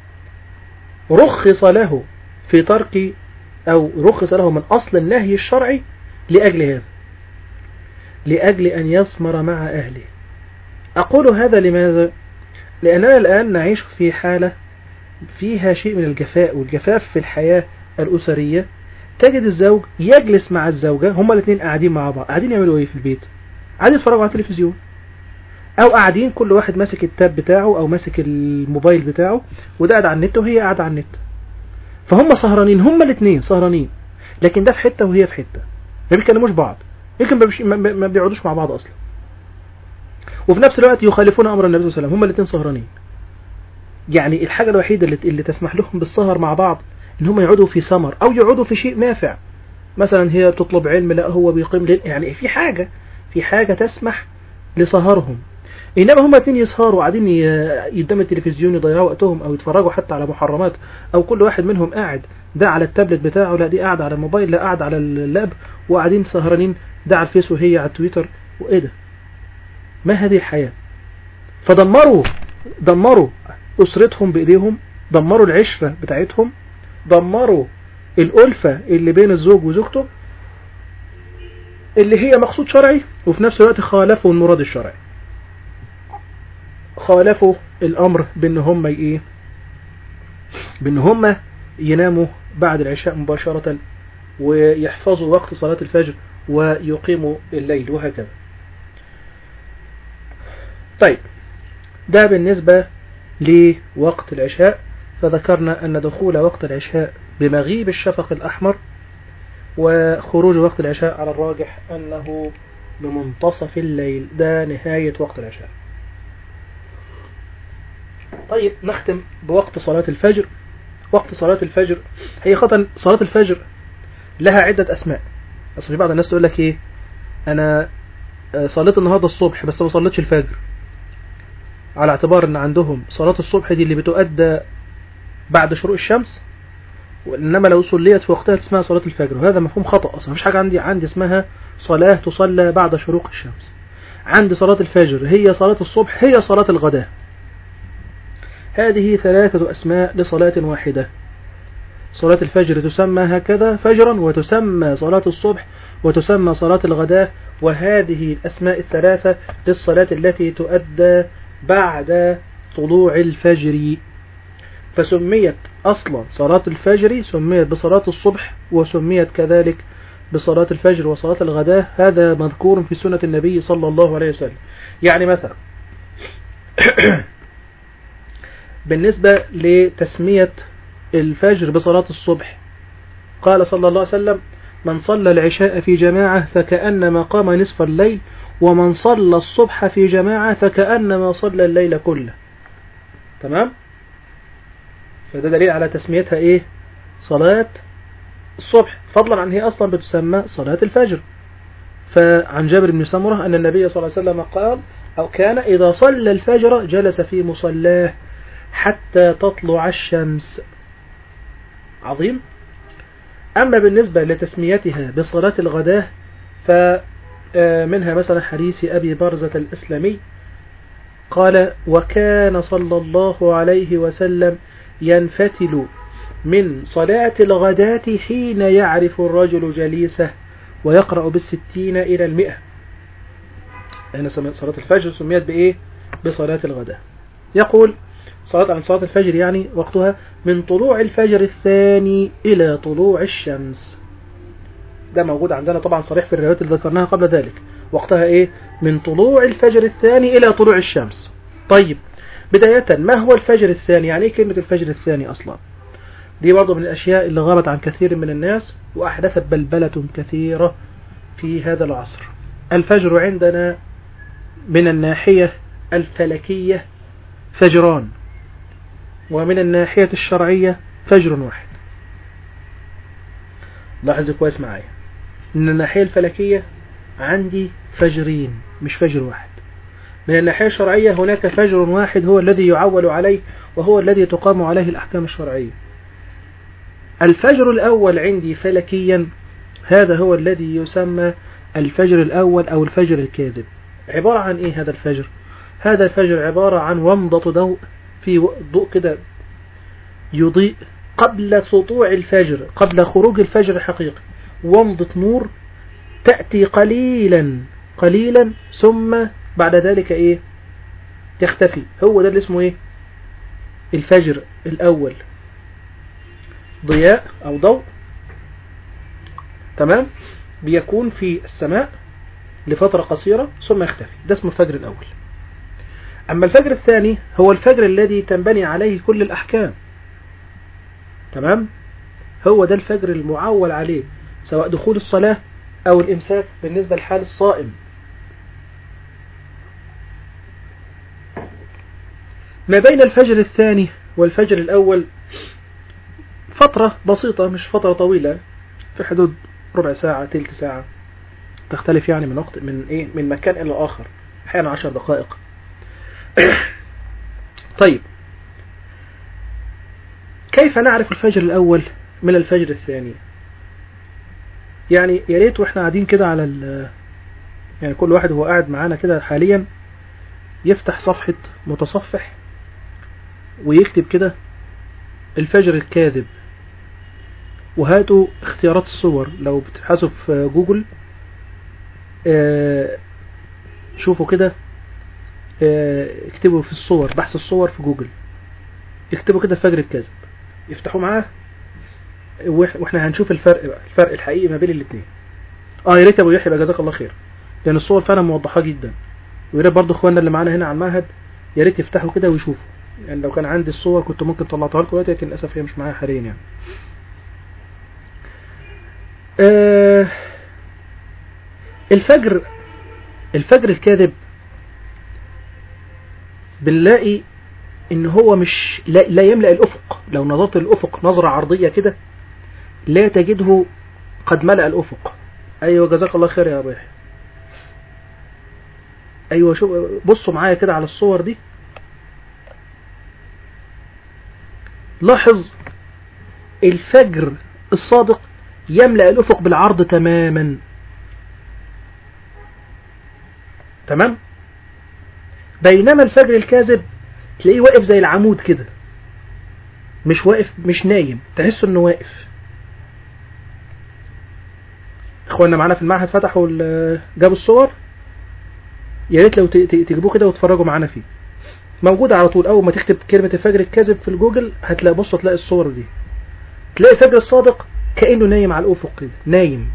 رخص له في ترك أو رخص له من أصل النهي الشرعي لأجل هذا، لأجل أن يسمر مع أهله. أقول هذا لماذا؟ لأننا الآن نعيش في حالة فيها شيء من الجفاء والجفاف في الحياة الأسرية. تجد الزوج يجلس مع الزوجة، هما الاثنين قاعدين مع بعض، قاعدين يعملوا ايه في البيت؟ قاعدين يتفرجوا على التلفزيون، او قاعدين كل واحد ماسك التاب بتاعه او ماسك الموبايل بتاعه وده قاعد على النت وهي قاعدة على النت. فهم سهرانين، هما الاثنين سهرانين، لكن ده في حتة وهي في حتة، ما بيكلموش بعض، يمكن ما بيقعدوش مع بعض اصلا. وفي نفس الوقت يخالفون امر النبي صلى الله عليه وسلم، هما الاثنين سهرانين. يعني الحاجة الوحيدة اللي, اللي تسمح لهم بالسهر مع بعض ان هم يقعدوا في سمر او يقعدوا في شيء نافع. مثلا هي تطلب علم، لا هو بيقيم ليل، يعني في حاجة في حاجة تسمح لسهرهم. إنما هم اتنين يسهروا قاعدين قدام التلفزيون يضيعوا وقتهم أو يتفرجوا حتى على محرمات، أو كل واحد منهم قاعد ده على التابلت بتاعه، لا دي قاعد على الموبايل، لا قاعد على اللاب، وقاعدين سهرانين، ده على الفيس وهي على التويتر. وإيه ده؟ ما هذه الحياة؟ فدمروا دمروا أسرتهم بإيديهم، دمروا العشرة بتاعتهم، دمروا الألفة اللي بين الزوج وزوجته اللي هي مقصود شرعي، وفي نفس الوقت خالفوا المراد الشرعي، خالفوا الأمر بأن هم ايه بأن هم يناموا بعد العشاء مباشرة ويحفظوا وقت صلاة الفجر ويقيموا الليل وهكذا. طيب، ده بالنسبة لوقت العشاء. فذكرنا أن دخول وقت العشاء بمغيب الشفق الأحمر، وخروج وقت العشاء على الراجح أنه بمنتصف الليل، ده نهاية وقت العشاء. طيب، نختم بوقت صلاة الفجر. وقت صلاة الفجر هي خطأ صلاة الفجر لها عدة أسماء. أصل في بعض الناس تقول لك إيه، أنا صليت النهاردة الصبح بس ما صليتش الفجر، على اعتبار أن عندهم صلاة الصبح دي اللي بتؤدى بعد شروق الشمس، وإنما لو صليت في وقتها اسمها صلاة الفجر. وهذا مفهوم خطأ أصلا. مفيش حاجة عندي عندي اسمها صلاة تصلى بعد شروق الشمس. عندي صلاة الفجر هي صلاة الصبح، هي صلاة الغداء. هذه ثلاثة أسماء لصلاة واحدة. صلاة الفجر تسمى هكذا فجرا، وتسمى صلاة الصبح، وتسمى صلاة الغداء. وهذه الأسماء الثلاثة للصلاة التي تؤدى بعد طلوع الفجر. فسميت أصلا صلاة الفجر سميت بصلاة الصبح، وسميت كذلك بصلاة الفجر وصلاة الغداء. هذا مذكور في سنة النبي صلى الله عليه وسلم. يعني مثلا بالنسبة لتسمية الفجر بصلاة الصبح، قال صلى الله عليه وسلم: من صلى العشاء في جماعة فكأنما قام نصف الليل، ومن صلى الصبح في جماعة فكأنما صلى الليل كله. تمام؟ فده دليل على تسميتها ايه؟ صلاة الصبح، فضلا عن هي اصلا بتسمى صلاة الفجر. فعن جابر بن سمرة أن النبي صلى الله عليه وسلم قال: أو كان إذا صلى الفجر جلس في مصلاه حتى تطلع الشمس. عظيم. أما بالنسبة لتسميتها بصلاة الغداء فمنها مثلا حديث أبي برزة الإسلامي قال: وكان صلى الله عليه وسلم ينفتل من صلاة الغداة حين يعرف الرجل جليسه ويقرأ بالستين إلى المئة. هنا صلاة الفجر سميت بإيه؟ بصلاة الغداء. يقول صلاة عن صلاة الفجر يعني وقتها من طلوع الفجر الثاني إلى طلوع الشمس. ده موجود عندنا طبعا صريح في الروايات اللي ذكرناها قبل ذلك. وقتها إيه؟ من طلوع الفجر الثاني إلى طلوع الشمس. طيب، بداية ما هو الفجر الثاني؟ يعني إيه كلمة الفجر الثاني أصلا؟ دي برضو من الأشياء اللي غابت عن كثير من الناس وأحدثت بلبلة كثيرة في هذا العصر. الفجر عندنا من الناحية الفلكية فجران، ومن الناحية الشرعية فجر واحد. لاحظوا كويس معايا، من الناحية الفلكية عندي فجرين مش فجر واحد. من الناحية الشرعية هناك فجر واحد هو الذي يعول عليه، وهو الذي تقام عليه الأحكام الشرعية. الفجر الأول عندي فلكيا هذا هو الذي يسمى الفجر الأول أو الفجر الكاذب. عبارة عن إيه هذا الفجر؟ هذا الفجر عبارة عن ومضة ضوء، في ضوء كده يضيء قبل سطوع الفجر، قبل خروج الفجر الحقيقي، ومضة نور تأتي قليلا قليلا ثم بعد ذلك إيه؟ تختفي. هو ده اللي اسمه إيه؟ الفجر الأول. ضياء أو ضوء، تمام، بيكون في السماء لفترة قصيرة ثم يختفي. ده اسمه الفجر الأول. أما الفجر الثاني هو الفجر الذي تنبني عليه كل الأحكام. تمام، هو ده الفجر المعول عليه، سواء دخول الصلاة أو الإمساك بالنسبة لحال الصائم. ما بين الفجر الثاني والفجر الأول فترة بسيطة، مش فترة طويلة، في حدود ربع ساعة تلت ساعة، تختلف يعني من وقت من إيه من مكان إلى آخر، أحيانا عشر دقائق. طيب، كيف نعرف الفجر الأول من الفجر الثاني؟ يعني يا ريت واحنا قاعدين كده على ال يعني كل واحد هو قاعد معانا كده حاليا يفتح صفحة متصفح ويكتب كده الفجر الكاذب، وهاتوا اختيارات الصور. لو بتبحثوا في جوجل اه شوفوا كده، اه اكتبوا في الصور، بحث الصور في جوجل، اكتبوا كده الفجر الكاذب، يفتحوا معاه واحنا هنشوف الفرق بقى، الفرق الحقيقي ما بين الاثنين. اه يا ريت ابو يحيى جزاك الله خير، لان الصور فعلا موضحه جدا. ويا ريت برضه اخواننا اللي معانا هنا على المعهد يا ريت يفتحوا كده ويشوفوا. يعني لو كان عندي الصور كنت ممكن طلعتها لكم دلوقتي، لكن للاسف هي مش معايا حاليا يعني. آه الفجر الفجر الكاذب بنلاقي ان هو مش لا, لا يملأ الافق. لو نظرت الافق نظرة عرضية كده لا تجده قد ملأ الافق. ايوه جزاك الله خير يا ابو يحيى. ايوه شوف بصوا معايا كده على الصور دي، لاحظ الفجر الصادق يملأ الافق بالعرض تماما. تمام، بينما الفجر الكاذب تلاقيه واقف زي العمود كده، مش واقف، مش نايم، تحس انه واقف. اخواننا معانا في المعهد فتحوا جابوا الصور، يا ريت لو تجيبوه كده وتفرجوا معانا فيه، موجودة على طول. اول ما تكتب كلمة الفجر الكاذب في الجوجل هتلاقي، بص تلاقي الصور دي، تلاقي الفجر الصادق كأنه نايم على الأفق كده، نايم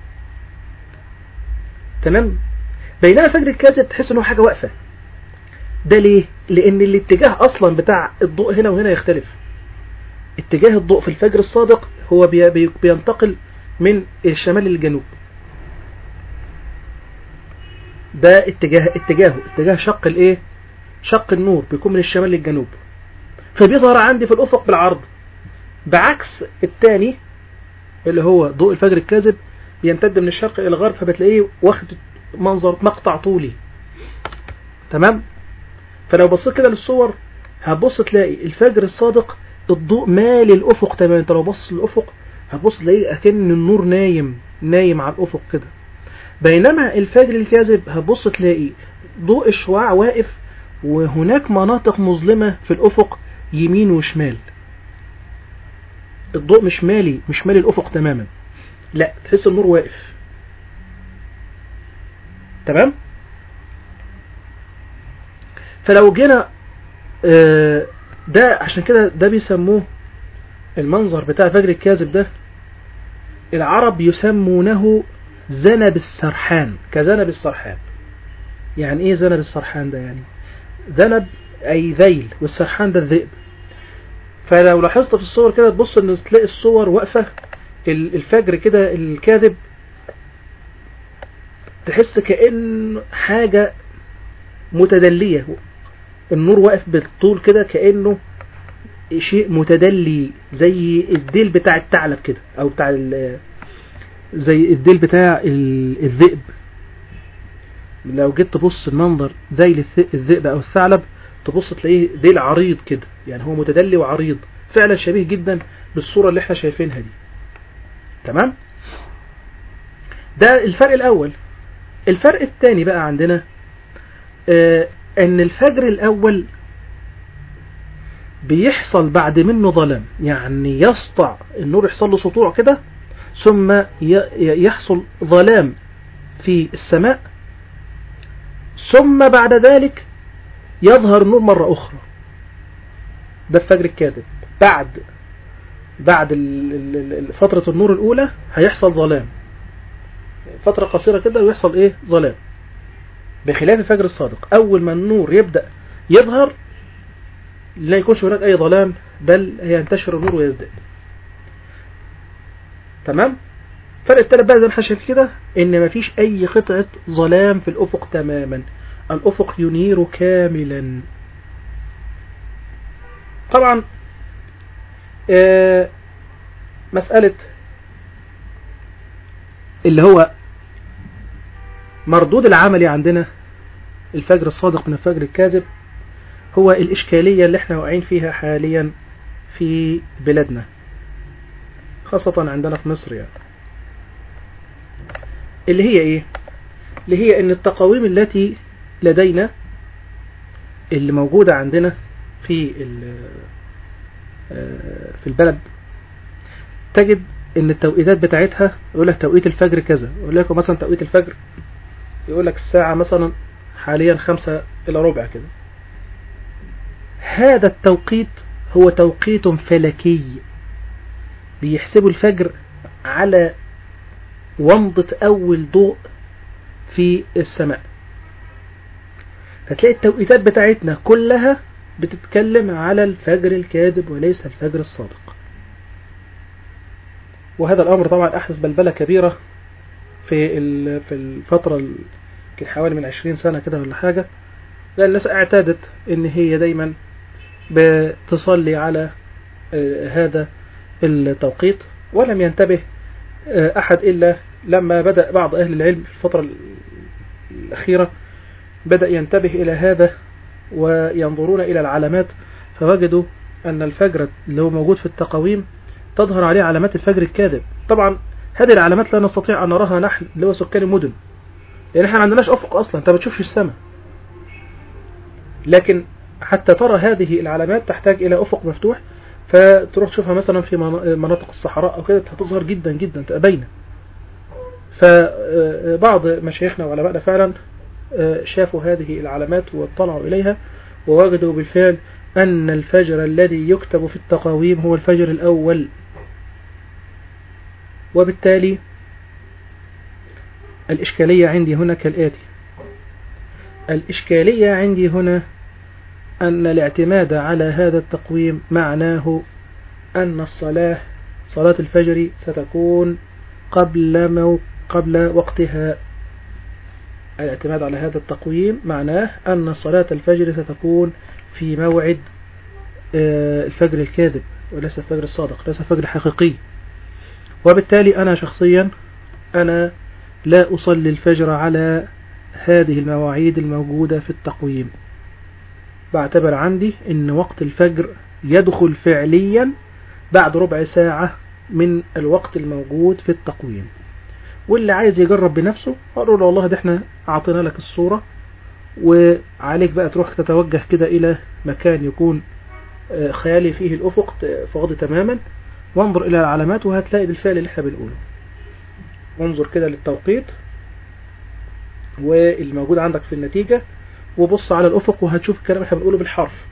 تمام. بينما الفجر الكاذب تحس انه حاجة واقفة. ده ليه؟ لان الاتجاه اصلا بتاع الضوء هنا وهنا يختلف. اتجاه الضوء في الفجر الصادق هو بي بي بينتقل من الشمال للجنوب، ده اتجاه اتجاهه اتجاه شق الايه، شق النور بيكون من الشمال للجنوب، فبيظهر عندي في الافق بالعرض. بعكس الثاني اللي هو ضوء الفجر الكاذب بيمتد من الشرق الى الغرب، فبتلاقيه واخد منظر مقطع طولي تمام. فلو بصيت كده للصور هتبص تلاقي الفجر الصادق الضوء مالي الافق تماما. انت لو بص للافق هتبص تلاقيه اكن النور نايم نايم على الافق كده. بينما الفجر الكاذب هتبص تلاقي ضوء الشعاع واقف، وهناك مناطق مظلمة في الافق يمين وشمال. الضوء مش مالي مش مالي الافق تماما، لا تحس النور واقف تمام. فلو جينا آه ده عشان كده ده بيسموه المنظر بتاع الفجر الكاذب ده، العرب يسمونه ذنب السرحان، كذنب السرحان. يعني ايه ذنب السرحان ده؟ يعني ذنب اي ذيل، والسرحان ده الذئب. فلو لاحظت في الصور كده تبص ان تلاقي الصور واقفة الفجر كده الكاذب، تحس كأن حاجة متدلية، النور واقف بالطول كده كأنه شيء متدلي، زي الديل بتاع الثعلب كده، او بتاع زي الديل بتاع الذئب. لو جيت تبص المنظر ذيل الذئب او الثعلب تبص تلاقيه ديل عريض كده، يعني هو متدلي وعريض، فعلا شبيه جدا بالصورة اللي احنا شايفينها دي تمام. ده الفرق الاول. الفرق الثاني بقى عندنا آه ان الفجر الاول بيحصل بعد منه ظلام، يعني يسطع النور، يحصل له سطوع كده، ثم يحصل ظلام في السماء، ثم بعد ذلك يظهر النور مرة أخرى. ده الفجر الكاذب. بعد بعد فترة النور الأولى هيحصل ظلام، فترة قصيرة كده ويحصل إيه؟ ظلام. بخلاف الفجر الصادق، أول ما النور يبدأ يظهر لا يكونش هناك أي ظلام، بل ينتشر النور ويزداد تمام. فرق التالت بقى زي ما احنا شايفين كده، ان مفيش اي قطعة ظلام في الافق تماما، الافق ينير كاملا. طبعا آه مسألة اللي هو مردود العملي عندنا الفجر الصادق من الفجر الكاذب هو الإشكالية اللي احنا واقعين فيها حاليا في بلادنا، خاصة عندنا في مصر، يعني اللي هي ايه؟ اللي هي ان التقاويم التي لدينا اللي موجودة عندنا في في البلد، تجد ان التوقيتات بتاعتها يقول لك توقيت الفجر كذا، يقول لك مثلا توقيت الفجر يقول لك الساعة مثلا حاليا خمسة إلى ربع كده. هذا التوقيت هو توقيت فلكي، بيحسبوا الفجر على ومضة أول ضوء في السماء. فتلاقي التوقيتات بتاعتنا كلها بتتكلم على الفجر الكاذب وليس الفجر الصادق. وهذا الأمر طبعا أحدث بلبلة كبيرة في في الفترة حوالي من عشرين سنة كده ولا حاجة، لأن الناس اعتادت إن هي دايما بتصلي على هذا التوقيت، ولم ينتبه أحد إلا لما بدأ بعض أهل العلم في الفترة الأخيرة بدأ ينتبه إلى هذا وينظرون إلى العلامات، فوجدوا أن الفجر اللي هو موجود في التقاويم تظهر عليه علامات الفجر الكاذب. طبعا هذه العلامات لا نستطيع أن نراها نحن اللي هو سكان المدن، لأن احنا ما عندناش أفق أصلا، أنت ما بتشوفش السماء. لكن حتى ترى هذه العلامات تحتاج إلى أفق مفتوح، فتروح تشوفها مثلا في مناطق الصحراء أو كده هتظهر جدا جدا تبقى باينة. فبعض مشايخنا وعلماءنا فعلا شافوا هذه العلامات واطلعوا إليها ووجدوا بالفعل أن الفجر الذي يكتب في التقاويم هو الفجر الأول. وبالتالي الإشكالية عندي هنا كالآتي: الإشكالية عندي هنا أن الاعتماد على هذا التقويم معناه أن الصلاة صلاة الفجر ستكون قبل مو قبل وقتها. الاعتماد على هذا التقويم معناه أن صلاة الفجر ستكون في موعد الفجر الكاذب وليس الفجر الصادق، ليس الفجر الحقيقي. وبالتالي أنا شخصيا أنا لا أصلي الفجر على هذه المواعيد الموجودة في التقويم. بعتبر عندي أن وقت الفجر يدخل فعليا بعد ربع ساعة من الوقت الموجود في التقويم. واللي عايز يجرب بنفسه أقول له والله ده احنا أعطينا لك الصورة، وعليك بقى تروح تتوجه كده إلى مكان يكون خيالي فيه الأفق فاضي تماما، وانظر إلى العلامات وهتلاقي بالفعل اللي احنا بنقوله. وانظر كده للتوقيت والموجود عندك في النتيجة، وبص على الأفق وهتشوف الكلام اللي احنا بنقوله بالحرف.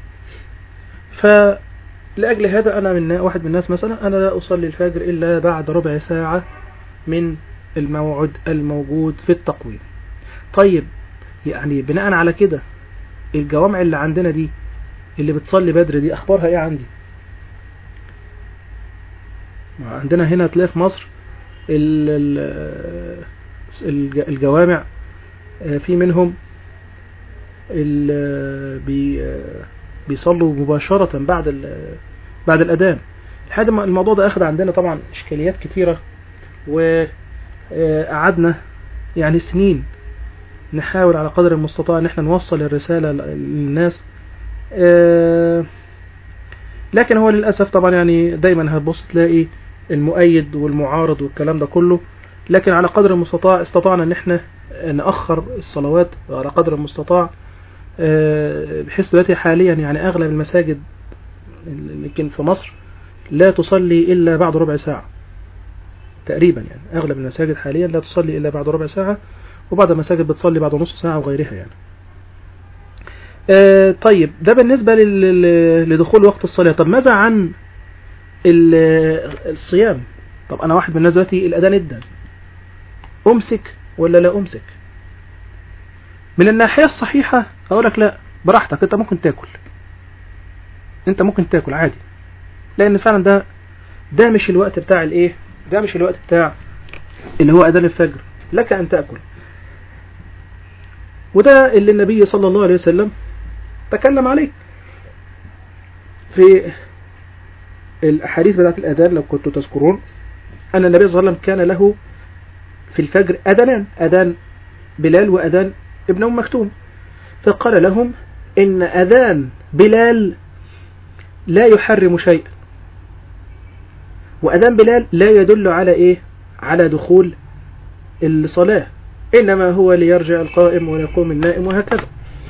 فلأجل هذا أنا من واحد من الناس مثلا أنا لا أصلي الفجر إلا بعد ربع ساعة من الموعد الموجود في التقويم. طيب يعني بناء على كده الجوامع اللي عندنا دي اللي بتصلي بدري دي أخبارها إيه عندي؟ عندنا هنا تلاقي في مصر الجوامع في منهم بيصلوا مباشرة بعد بعد الأذان. لحد ما الموضوع ده أخذ عندنا طبعا إشكاليات كتيرة، وقعدنا يعني سنين نحاول على قدر المستطاع ان احنا نوصل الرسالة للناس. لكن هو للأسف طبعا يعني دايما هتبص تلاقي المؤيد والمعارض والكلام ده كله. لكن على قدر المستطاع استطعنا ان احنا نأخر الصلوات على قدر المستطاع، بحيث دلوقتي حاليا يعني اغلب المساجد يمكن في مصر لا تصلي الا بعد ربع ساعة تقريبا. يعني اغلب المساجد حاليا لا تصلي الا بعد ربع ساعة، وبعض المساجد بتصلي بعد نص ساعة وغيرها يعني. آه طيب ده بالنسبة لدخول وقت الصلاة. طب ماذا عن الصيام؟ طب انا واحد من الناس دلوقتي الاذان ادى، امسك ولا لا امسك؟ من الناحية الصحيحة اقولك لا، براحتك، انت ممكن تاكل، انت ممكن تاكل عادي، لان فعلا ده ده مش الوقت بتاع الايه، ده مش الوقت بتاع اللي هو اذان الفجر، لك ان تاكل. وده اللي النبي صلى الله عليه وسلم تكلم عليه في الأحاديث بتاعت الأذان. لو كنتوا تذكرون أن النبي صلى الله عليه وسلم كان له في الفجر أذانان، أذان بلال وأذان ابن أم مكتوم، فقال لهم إن أذان بلال لا يحرم شيئا، وأذان بلال لا يدل على إيه، على دخول الصلاة، إنما هو ليرجع القائم ويقوم النائم وهكذا.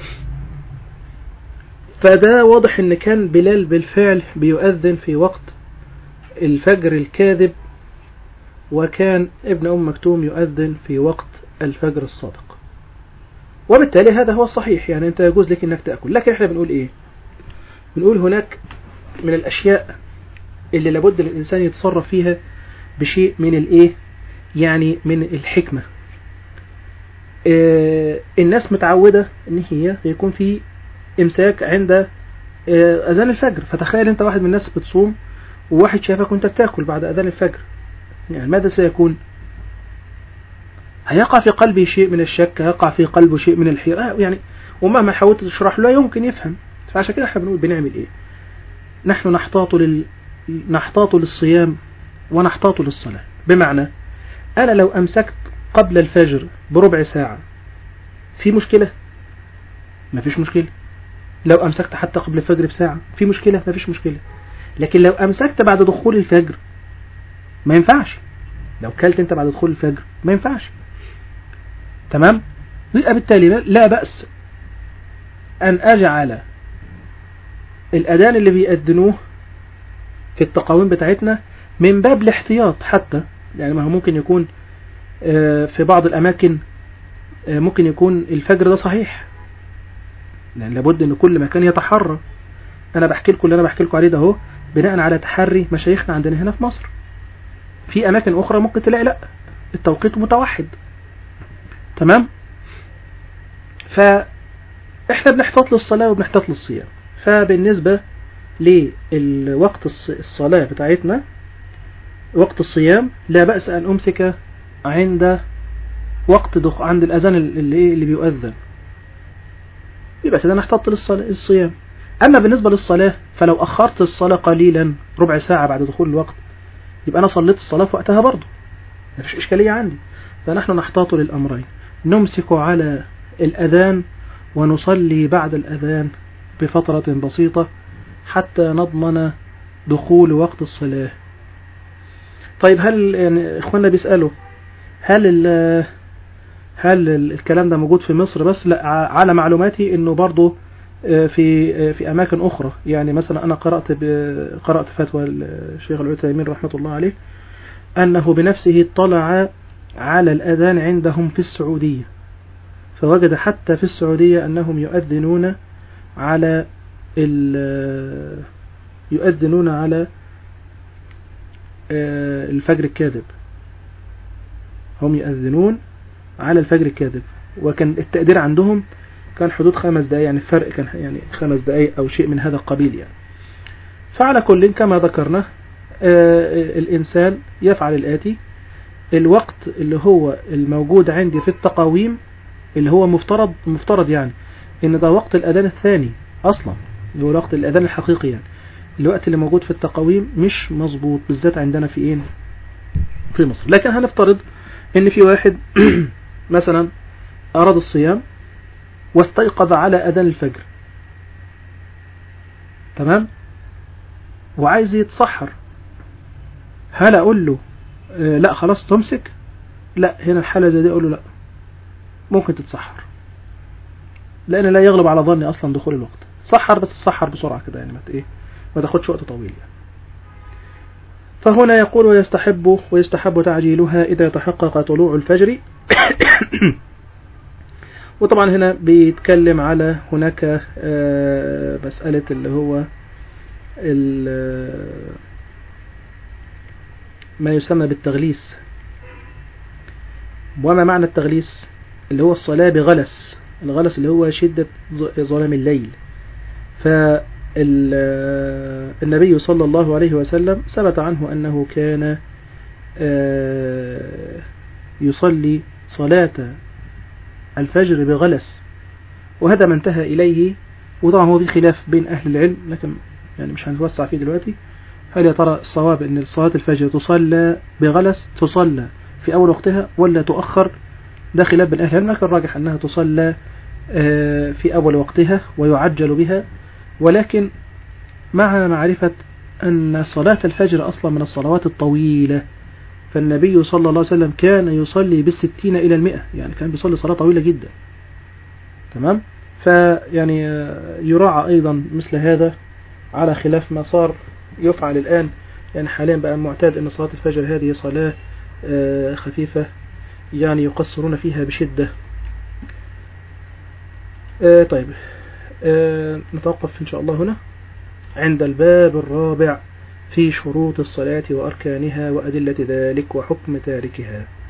فده واضح إن كان بلال بالفعل بيؤذن في وقت الفجر الكاذب، وكان ابن أم مكتوم يؤذن في وقت الفجر الصادق. وبالتالي هذا هو الصحيح، يعني أنت يجوز لك إنك تأكل. لكن إحنا بنقول إيه؟ بنقول هناك من الأشياء اللي لابد الإنسان يتصرف فيها بشيء من الإيه، يعني من الحكمة. آه الناس متعودة إن هي يكون في إمساك عند آه أذان الفجر. فتخيل أنت واحد من الناس بتصوم وواحد شافك وأنت بتاكل بعد أذان الفجر، يعني ماذا سيكون؟ هيقع في قلبه شيء من الشك، هيقع في قلبه شيء من الحيرة يعني، ومهما حاولت تشرح له لا يمكن يفهم. فعشان كده احنا بنقول بنعمل إيه؟ نحن نحتاط لل... نحتاط للصيام ونحتاط للصلاة. بمعنى أنا لو أمسكت قبل الفجر بربع ساعة في مشكلة؟ ما فيش مشكلة. لو أمسكت حتى قبل الفجر بساعة في مشكلة؟ ما فيش مشكلة. لكن لو أمسكت بعد دخول الفجر ما ينفعش. لو كلت أنت بعد دخول الفجر ما ينفعش. تمام؟ بالتالي لا بأس أن أجعل الأذان اللي بيأذنوه في التقاويم بتاعتنا من باب الاحتياط حتى. يعني ما هو ممكن يكون في بعض الأماكن ممكن يكون الفجر ده صحيح، يعني لابد ان كل مكان يتحرى. انا بحكي لكم اللي انا بحكي لكم عليه ده اهو بناء على تحري مشايخنا عندنا هنا في مصر. في اماكن اخرى ممكن تلاقي لا التوقيت متوحد. تمام. فاحنا بنحتاط للصلاة وبنحتاط للصيام. فبالنسبة للوقت الصلاة بتاعتنا وقت الصيام لا بأس ان امسك عند وقت دخ... عند الاذان اللي اللي بيؤذن، يبقى كده نحتاط للصيام. اما بالنسبة للصلاة فلو اخرت الصلاة قليلا ربع ساعة بعد دخول الوقت يبقى انا صليت الصلاة في وقتها برضو، مفيش اشكالية عندي. فنحن نحتاط للامرين، نمسك على الاذان ونصلي بعد الاذان بفترة بسيطة حتى نضمن دخول وقت الصلاة. طيب هل يعني اخواننا بيسألوا هل ال هل الكلام ده موجود في مصر بس؟ لا، على معلوماتي انه برضو في في اماكن اخرى. يعني مثلا انا قرأت قرأت فتوى الشيخ العثيمين رحمة الله عليه انه بنفسه اطلع على الاذان عندهم في السعودية، فوجد حتى في السعودية انهم يؤذنون على يؤذنون على الفجر الكاذب، هم يؤذنون على الفجر الكاذب. وكان التقدير عندهم كان حدود خمس دقائق، يعني الفرق كان يعني خمس دقائق أو شيء من هذا القبيل يعني. فعلى كل كما ذكرنا الإنسان يفعل الآتي: الوقت اللي هو الموجود عندي في التقاويم اللي هو مفترض مفترض يعني إن ده وقت الأذان الثاني أصلا، اللي هو وقت الأذان الحقيقي. يعني الوقت اللي موجود في التقاويم مش مظبوط بالذات عندنا في إيه في مصر. لكن هنفترض إن في واحد مثلا أراد الصيام واستيقظ على أذان الفجر، تمام، وعايز يتسحر، هل أقول له آه لا خلاص تمسك؟ لا، هنا الحالة زي دي أقول له لا، ممكن تتسحر، لأن لا يغلب على ظني أصلا دخول الوقت. تسحر بس تسحر بسرعة كده، يعني ما إيه ما تاخدش وقت طويل يعني. فهنا يقول ويستحب ويستحب تعجيلها إذا تحقق طلوع الفجر. وطبعا هنا بيتكلم على هناك مسألة اللي هو ما يسمى بالتغليس. وما معنى التغليس؟ اللي هو الصلاة بغلس، الغلس اللي هو شدة ظلام الليل. فالنبي صلى الله عليه وسلم ثبت عنه أنه كان يصلي صلاة الفجر بغلس، وهذا ما انتهى إليه. وطبعا هو في خلاف بين أهل العلم، لكن يعني مش هنتوسع فيه دلوقتي. هل يا ترى الصواب أن صلاة الفجر تصلى بغلس تصلى في أول وقتها ولا تؤخر؟ ده خلاف بين أهل العلم، لكن الراجح أنها تصلى في أول وقتها ويعجل بها. ولكن مع معرفة أن صلاة الفجر أصلا من الصلوات الطويلة، فالنبي صلى الله عليه وسلم كان يصلي بالستين إلى المئة، يعني كان بيصلي صلاة طويلة جدا. تمام. فيعني يراعى أيضا مثل هذا على خلاف ما صار يفعل الآن. يعني حاليا بقى معتاد أن صلاة الفجر هذه صلاة خفيفة، يعني يقصرون فيها بشدة. طيب نتوقف إن شاء الله هنا عند الباب الرابع في شروط الصلاة وأركانها وأدلة ذلك وحكم تاركها.